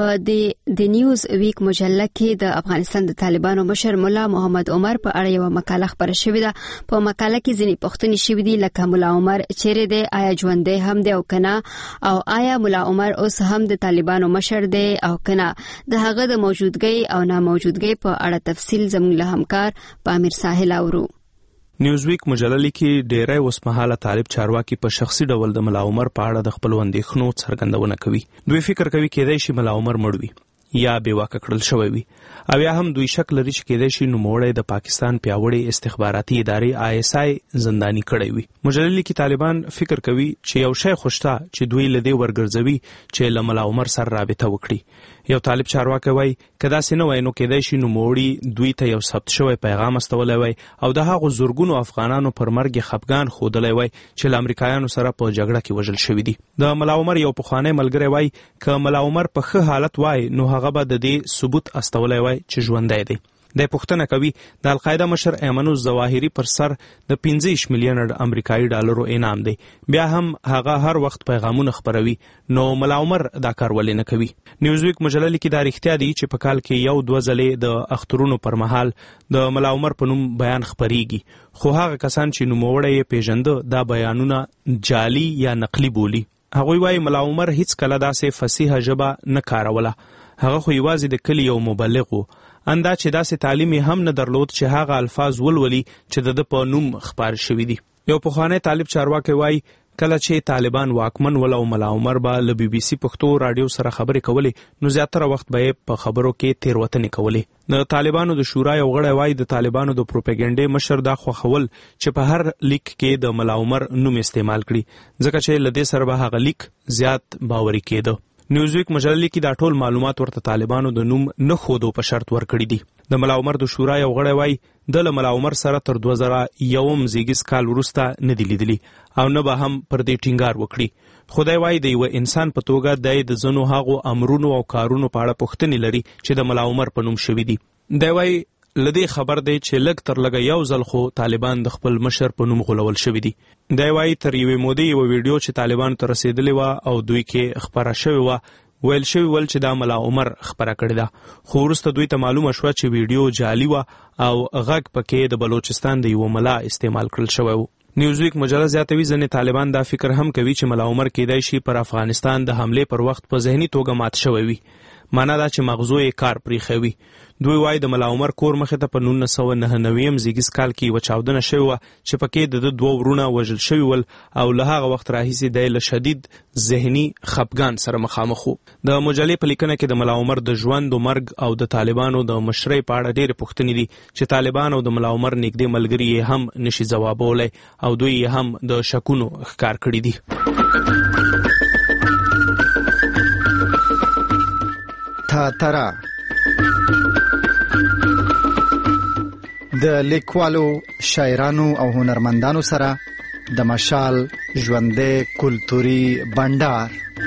Speaker 1: د نیوز ویک مجله کې د افغانستان د طالبانو مشر مولا محمد عمر په اړه یو مقاله خبره شوې ده. په مقاله کې ځینې پوښتنې شوې دي لکه مولا عمر چیرې دی، آیا ژوندی هم دی او کنه، او آیا مولا عمر اوس هم د طالبانو مشر دی او کنه. د هغه د موجودګۍ او ناموجودګۍ په اړه تفصیل زموږ له همکار پامیر ساحل اورو.
Speaker 22: نیوزویک مجله لیکي ډیری اوسمهاله طالب چارواکي په شخصي ډول د مولا عمر په اړه د خپل اندېښنو څرګندونه کوي. دوی فکر کوي کېدای شي مولا عمر مړ وي یا بېواکه کړل شوی وي، او یا هم دوی شک لري چې کېدای شي نوموړی د پاکستان پیاوړې استخباراتي ادارې ISI زنداني کړی وي. مجله لیکي طالبان فکر کوي چې یو شی خو شته چې دوی له دې ورګرځوي چې له مولا عمر سره رابطه وکړي. یو طالب چارواکی وایي که داسې نه وای نو کېدای شي نوموړي دوی ته یو ثبت شوی پیغام استولی وای او د هغو زرګونو افغانانو پر مرګ خفګان ښودلی وای چې له امریکایانو سره په جګړه کې وژل شوي دي. د مولا عمر یو پخوانی ملګری وای که مولا عمر په ښه حالت وای نو هغه به د دې ثبوت استولی وای چې ژوندی دی. د پوښتنه کوي د القاعده مشر ایمن الظواهري پر سر د 15 میلیون امریکایي ډالرو انعام دی، بیا هم هغه هر وخت پیغامونه خپروي، نو مولا عمر دا کار ولې نه کوي. نیوزویک مجله لیکي دا رښتیا دی چې په کال کې 1-2 ځلې د اخترونو پر مهال د مولا عمر په نوم بیان خپریږي، خو هغه کسان چې نوموړی یې پیژنده دا بیانونه جعلي یا نقلي بولي. هغوی وایي مولا عمر هیڅ کله داسې فصیحه ژبه نه کاروله، هغه خو یوازې د کلي یو مبلغ و، اندا چې داسې تعلیم هم نه درلود چې هغه الفاظ ولولي چې د په نوم خبر شوي دي. یو پخوانی طالب چارواکی وایي کله چې طالبان واکمن ول او مولا عمر به له BBC پښتو رادیو سره خبرې کولې نو زیاتره وخت به په خبرو کې تیروتنې کولې. د طالبانو د شورا یو غړی وایي د طالبانو د پروپاګاندا مشر دا خوښول چې په هر لیک کې د مولا عمر نوم استعمال کړي ځکه چې له دې سره به هغه لیک زیات باوري کېده. نیوزویک مجله کې دا ټول معلومات ورته طالبانو د نوم نه خودو په شرط ورکړي دي. د مولا عمر د شورا یو غړی وایي د مولا عمر سره تر 2001 زیږیز کال وروسته نه دی لیدلی او نه به هم پر دې ټینګار وکړي. خدای وایي د یو انسان په توګه د ځنو هغو امرونو او کارونو په اړه پوښتنې لري چې د مولا عمر په نوم شوي دي. دی وایي لدې خبر دی چې لږ تر لږه یو ځل خو طالبان د خپل مشر په نوم غولول شوي دي. دی وایي تر یوې مودې یوه ویډیو چې طالبانو ته رسېدلې وه او دوی کې خپره شوې وه ویل شوي ول چې دا مولا عمر خبره کړې ده، خو وروسته دوی ته معلومه شوه چې ویډیو جعلي وه او غږ پکې د بلوچستان د یوه ملا استعمال کړل شوی و. نیوزویک مجله زیاتوي ځینې طالبان دا فکر هم کوي چې مولا عمر کېدای شي پر افغانستان د حملې پر وخت په ذهني توګه مات شوی وي. معنا دا چې مغزو یې کار پریښوي. دوی وایي د ملا عمر کور مخې ته په 1999 زیږیز کال کې یوه چاودنه شوې وه چې پکې د ده 2 ورونه وژل شوي ول او له هغه وخت راهیسې دی له شدید ذهني خپګان سره مخامخ و. د مجلې په لیکنه کې د ملا عمر د ژوند و مرګ او د طالبانو د مشرۍ په اړه ډېرې پوښتنې دي چې طالبان او د ملا عمر نږدې ملګري یې هم نشي ځوابولی او دوی یې هم د شکونو ښکار کړي دي.
Speaker 8: تاتره د لیکوالو، شاعرانو او هنرمندانو سره د مشال ژوندی کلتوري بنډار.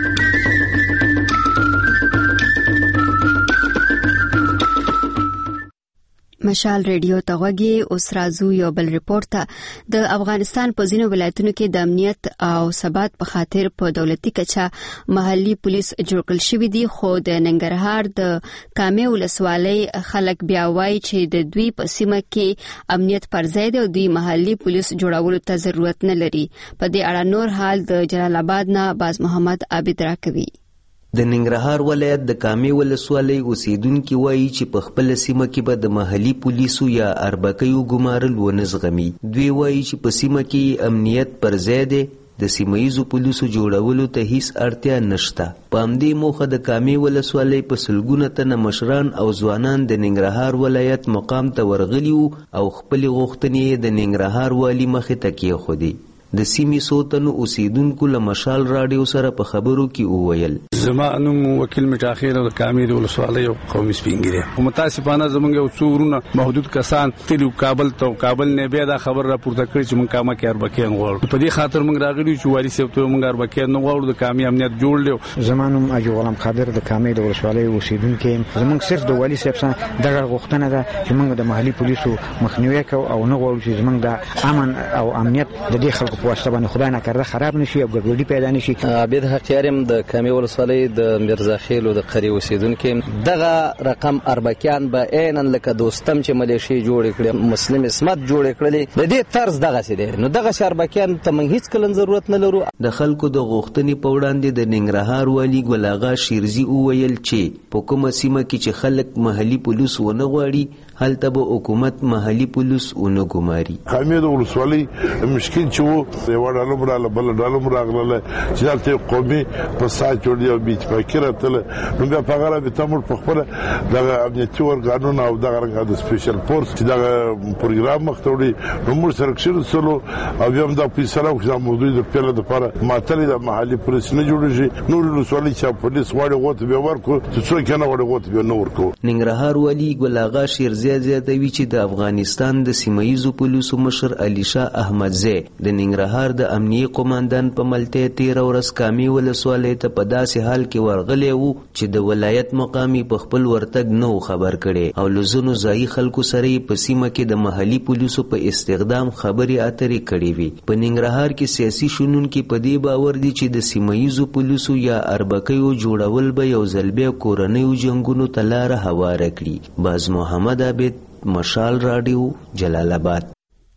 Speaker 1: مشال ریډیو ته غوږی. اوس راځو یو بل ریپورت ته. د افغانستان په ځینو ولایتونو کې د امنیت او ثبات په خاطر په دولتي کچه محلي پولیس جوړ کړل شوي دي، خو د ننګرهار د کامې ولسوالۍ خلک بیا وایي چې د دوی په سیمه کې امنیت پر ځای دی او دوی محلي پولیس جوړولو ته ضرورت نه لري. په دې اړه نور حال د جلال آباد نه باز محمد عابد راکوي.
Speaker 4: د ننګرهار ولایت د کامې ولسوالۍ اوسیدونکي وایي چې په خپل سیمه کې به د محلي پولیسو یا اربکیو ګمارل ونه زغمي. دوی وایي چې په سیمه کې امنیت پر ځای دی، د سیمهیزو پولیسو جوړولو ته هیڅ اړتیا نشته. په همدې موخه د کامې ولسوالۍ په سلګونه تنه مشران او ځوانان د ننګرهار ولایت مقام ته ورغلي وو او خپلې غوښتنې د ننګرهار والي مخې ته کېښودې. د سیمې څو تنو اوسیدونکو له مشال راډیو سره په خبرو کې وویل:
Speaker 5: زما نوم وکیل مټاخیر د کامې ولسوالۍ قومي سپینګری. متاسفانه زمونږ یو څو ورونه محدود کسان تلو کابل ته، کابل نه بیا دا خبر راپورته کړی چې مونږ کامه کې اربکیان غواړو. په دې خاطر مونږ راغلي چې واري سیب ته مونږ اربکیان نه غواړو، د کامې امنیت جوړ لیو.
Speaker 23: زما نوم اجو غلام قادر د کامې د ولسوالۍ اوسیدونکو. زمونږ صرف د والي صاحب څخه دغه غوښتنه ده چې مونږ د محلي پولیسو مخنیوي کوو او نه غواړو چې زمونږ د امن او امنیت د دې خلکو په واسطه باندې خدای نه کړه خراب نشي او ګډوډي پیدا نشي.
Speaker 24: عبید حقیارم د کامې ولسوالۍ د مرزا خیل او د قری اوسیدونکو. دغه رقم اربکیان به عینن لکه دوستم چې ملیشي جوړ کړي، مسلم اسمت جوړ کړي، د دې طرز دغه څه دی. نو دغه اربکیان ته موږ هیڅ کله ضرورت نه لرو.
Speaker 4: د خلکو د غوښتنې په وړاندې د ننګرهار والي ګل اغا شیرزي وویل چې په کومه سیمه کې چې خلک محلي پولیس ونه غواړي هلته به حکومت محلي پولیس ونه ګماري.
Speaker 25: کامې د ولسوالۍ مشکل چې وو یو ډالو مراله بل ډالو مراغله چې دلته قومي په سات جوړ دی او بیت فکر ته نو بیا په غره به تمر په خپل د امنیتي ورګانونو او دغه د سپیشل فورس چې دغه پروګرام مختوري نو موږ سره کښینو سلو او بیا د پیسره او د موضوع د پیله د لپاره ماتلې د محلي پولیس نه جوړیږي. نور ولسوالۍ چې پولیس واړه غوته به ورکو چې څوک نه واړه غوته به نور کو.
Speaker 4: ننګرهار والي ګل اغا شیرزي زیاتوي چې د افغانستان د سیمهیزو پولیسو مشر علي شاه احمدزی د ننګرهار د امنیه قوماندان په ملتیا 13 ورځ کامې ولسوالۍ ته په داسې حال کې ورغلی وو چې د ولایت مقامي په خپل ورتګ نه خبر کړي او له ځینو ځایي خلکو سره په سیمه کې د محلي پولیسو په استخدام خبرې اترې کړې وي. په ننګرهار کې سیاسي شنونکي په دې باور دي چې د سیمهیزو پولیسو یا اربکیو جوړول به یو ځل بیا کورنیو جنګونو ته لاره هواره کړي. باز محمد عابد، مشال راډیو، جلال آباد.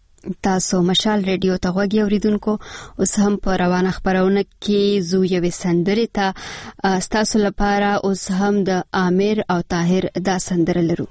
Speaker 1: تاسو مشال ریډیو ته غوږی اوریدونکو. اوس هم په روانه خبرونه کې زو یوې سندرې ته تاسو لپاره اوس هم د عامر او طاهر دا سندره لرو.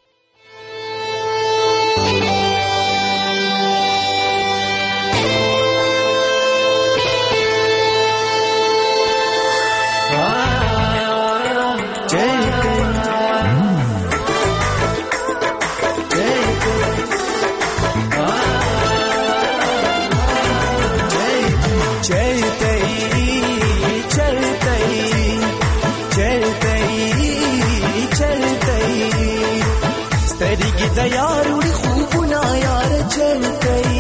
Speaker 26: यारुड़ी खूब ना यार चल गई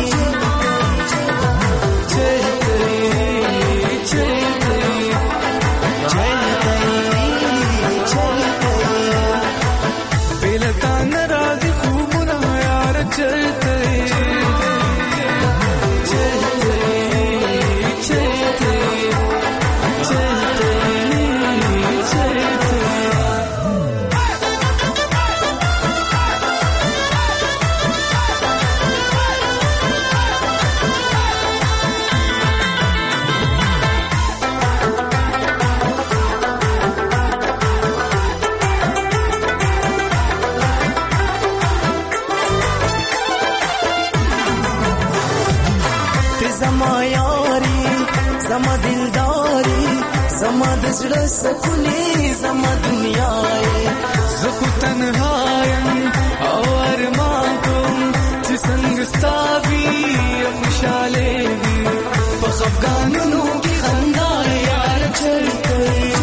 Speaker 26: चल गई चल गई चल गई चल गई बेलता नाराज खूब ना यार चल गई चल गई चल गई चल गई चल गई زما دلداري زما د زړه سکونې زما دنیا زه خو تنها یم او ارمان کوم چې څنګه ستا وي خوشحاله وي په خفګانونو کې خندا یار چلته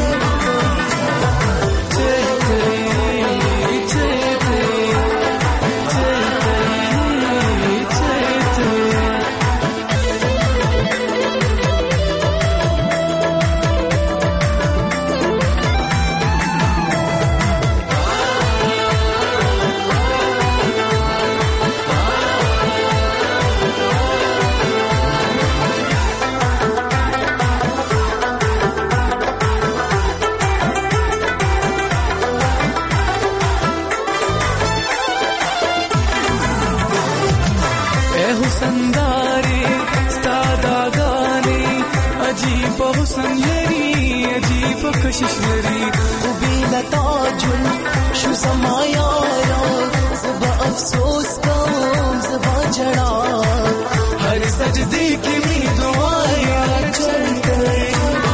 Speaker 26: حسن لري عجیب کشش لري خو بلا تاجل شو زما یارا زبا افسوس کوم زبا جڑا هر سجدی کی می دعا یار چل گئی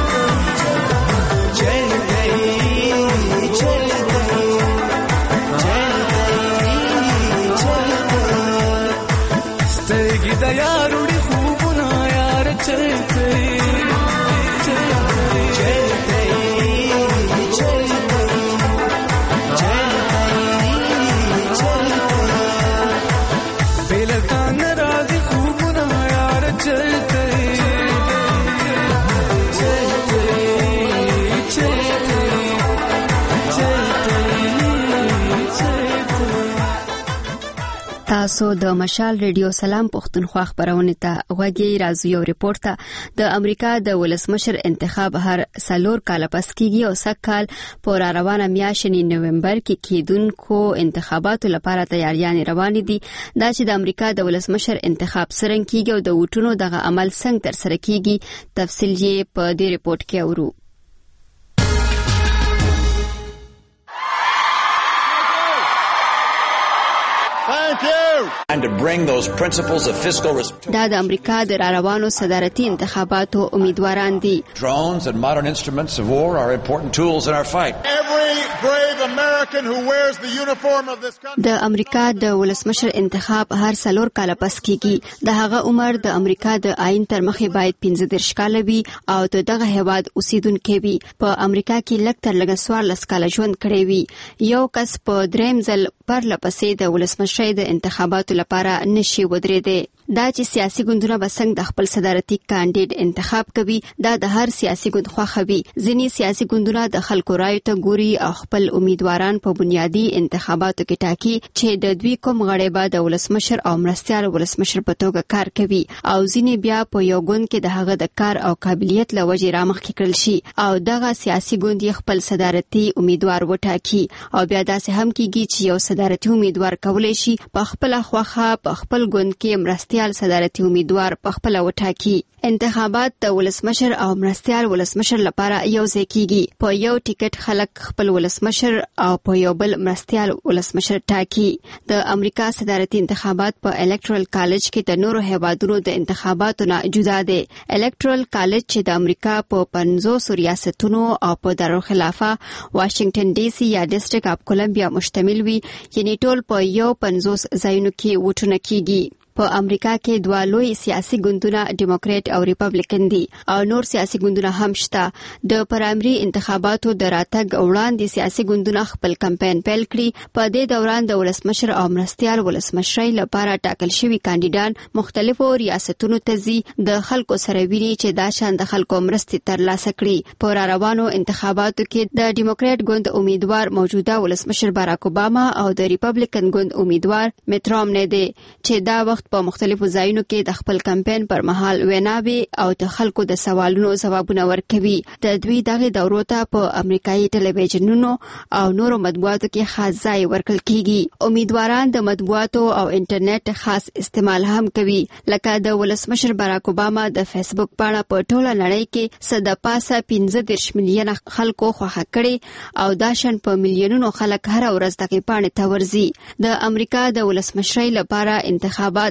Speaker 26: چل گئی چل گئی چل گئی چل گئی سترګې د یاروړي خوبونه یار چل گئی
Speaker 1: تاسو د مشال ریډیو سلام پښتونخوا خبرونه ته غوږی راځي او ریپورت ته د امریکا د ولسمشر انتخاب هر 4 کال پس کیږي او سکهال پر روانه میاشتې نومبر کې کېدونکو انتخاباتو لپاره تیاریان روان دي دا چې د امریکا د ولسمشر انتخاب څنګه کیږي او د ووټونو دغه عمل څنګه تر سره کیږي تفصیل یې په دې ریپورت کې اورو دا د امریکا د راروانو صدارتي انتخاباتو امیدواران دي.
Speaker 3: Drones and modern instruments of war are important tools in our fight. Every brave American who wears the uniform of this country.
Speaker 1: د امریکا د ولسمشر انتخاب هر 4 کال پس کیږي. د هغه عمر د امریکا د آئین تر مخې باید 15 کال وي او دغه هیواد اوسیدونکي وي. په امریکا کې لږ تر لږه 14 کال ژوند کړی وي. یو کس په دریم ځل پرلپسې د ولسمشر د انتخاباتو لپاره نشي ودرېدی. دا چې سیاسي ګوندونه به څنګه د خپل صدارتي کاندید انتخاب کوي دا د هر سیاسي ګوند خوښوي. ځینې سیاسي ګوندونه د خلکو رایو ته ګوري او خپل امیدواران په بنیادی انتخاباتو کې ټاکي چې د دوی کوم غړي به د ولسمشر او مرستیال ولسمشر په توګه کار کوي او ځینې بیا په یو ګوند کې د هغه د کار او قابلیت له وجې رامخکې کړل شي او دغه سیاسي ګوند یې خپل صدارتي امیدوار وټاکي او بیا داسې هم کیږي چې یو صدارتي امیدوار کولای شي په خپل خوخه په خپل ګوند کې مرستیال صدارتي امیدوار په خپل وټاکي. انتخابات د ولسمشر او مرستیال ولسمشر لپاره یو ځای کیږي. په یو ټیکټ خلک خپل ولسمشر او په یو بل مرستیال ولسمشر ټاکي. د امریکا صدارتي انتخابات په الکټرال کالج کې د نورو هیوادونو د انتخاباتو نه جدا دي. الکټرال کالج چې د امریکا په 50 ریاستونو او په دارالخلافه واشنگټن ډي سي یا ډیسټریکټ اف کولمبیا مشتمل وي یعنی ټول په یو 50 ځایونو کې ووټونه کیږي. په امریکا کې دوه لوی سیاسي ګوندونه ډیموکرات او ریپبلیکن دي او نور سیاسي ګوندونه هم شته. د پرایمري انتخاباتو د راتګ وړاندې سیاسي ګوندونه خپل کمپاین پیل کړي. په دې دوران د ولسمشر او مرستیال ولسمشر لپاره ټاکل شوي کاندیدان مختلفو ریاستونو ته ځي د خلکو سره ویني چې دا شان د خلکو مرستې ترلاسه کړي. په روانو انتخاباتو کې د ډیموکرات ګوند امیدوار موجوده ولسمشر باراک اوباما او د ریپبلیکن ګوند امیدوار میټ رامنی دی چې دا وخت په مختلفو ځایونو کې د خپل کمپاین پر مهال ویناوي او د خلکو د سوالونو ځوابونه ورکوي. د دوی دغه دورو ته په امریکایي ټلویزیونونو او نورو مطبوعاتو کې خاص ځای ورکړل کیږي. امیدواران د مطبوعاتو او انټرنیټ خاص استعمال هم کوي لکه د ولسمشر باراک اوباما د فیسبوک پاڼه په ټوله نړۍ کې صد پاسه 15 میلیونه خلکو خوښه کړي او دا شان په میلیونونو خلک هر ورځ دغه پاڼه ته ورځي. د امریکا د ولسمشر لپاره انتخابات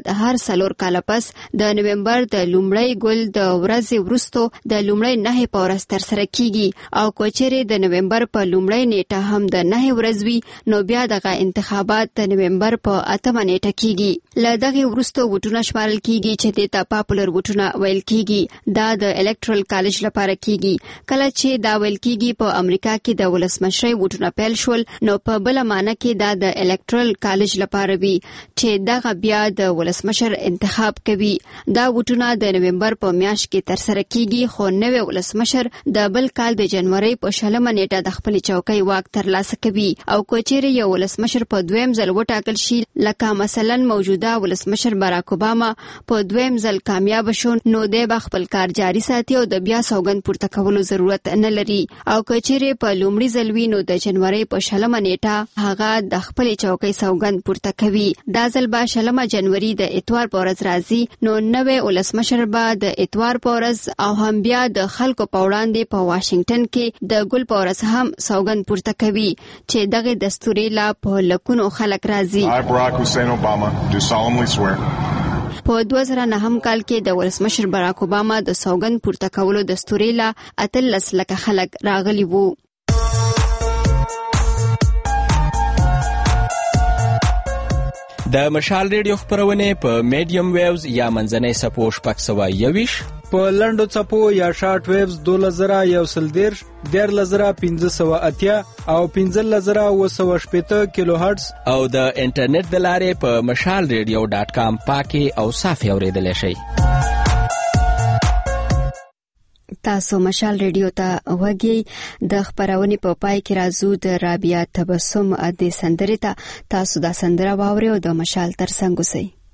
Speaker 1: بعد هر 4 کال پس د نومبر د لومړی ګل د ورځې وروسته د لومړی 9 په ورځ ترسره کیږي او کوچري د نومبر په لومړی نیټه هم د 9 ورځ وي نو بیا دغه انتخابات د نومبر په 8 نیټه کیږي. له دغه وروسته ووټونه شمارل کیږي چې د پاپولر ووټونه ویل کیږي. دا د الکټرل کالج لپاره کیږي. کله چې دا ویل کیږي په امریکا کې د ولسمشرۍ ووټونه پیل شول نو په بل معنی کې دا د الکټرل کالج لپاره وي چې دغه بیا د ولسمشر انتخاب کوي. دا ووټونه د نومبر په میاشت کې ترسره کیږي خو نوې ولسمشر د بل کال د جنوري په 20 نیټه د خپل چوکۍ واک ترلاسه کوي او کوچېري یو ولسمشر په دویم ځل وټاکل شي لکه مثلا موجوده ولسمشر باراک اوباما په دویم ځل کامیاب شو نو د خپل کار جاري ساتي او د بیا سوګند پورته کولو ضرورت نه لري او کوچېري په لومړي ځل وینو د جنوري په 20 نیټه هغه د خپل چوکۍ سوګند پورته کوي. دا ځل به 20 جنوري د اتوار په ورځ راځي نو نوې ولسمشر به د اتوار په ورځ او هم بیا د خلکو په وړاندې په واشنگټن کې د ګل په ورځ هم سوګند پورته کوي چې دغه دستوري لا په لکونو خلک راځي.
Speaker 3: I, Barack Hussein Obama, do solemnly swear.
Speaker 1: په 2009 کال کې د ولسمشر باراک اوباما د سوګند پورته کولو دستوري لا 13 لک خلک راغلي وو.
Speaker 7: د مشال ریډیو خبرونه په میډیم ویوز یا منځنۍ سپو شپږ سوه یویش
Speaker 21: په لنډو څپو یا شارټ ویوز 2110 15580 او 15780 کیلو هرتز
Speaker 7: او د انټرنیټ د لارې په mashalradio.com پاکي او صافي اوریدلای شئ.
Speaker 1: تاسو مشال ریډیو ته وګورئ. د خبرونې په پای کې راځو د رابعه تبسم د سندرې ته. تاسو دا سندره واورئ او د مشال ترڅنګ اوسئ.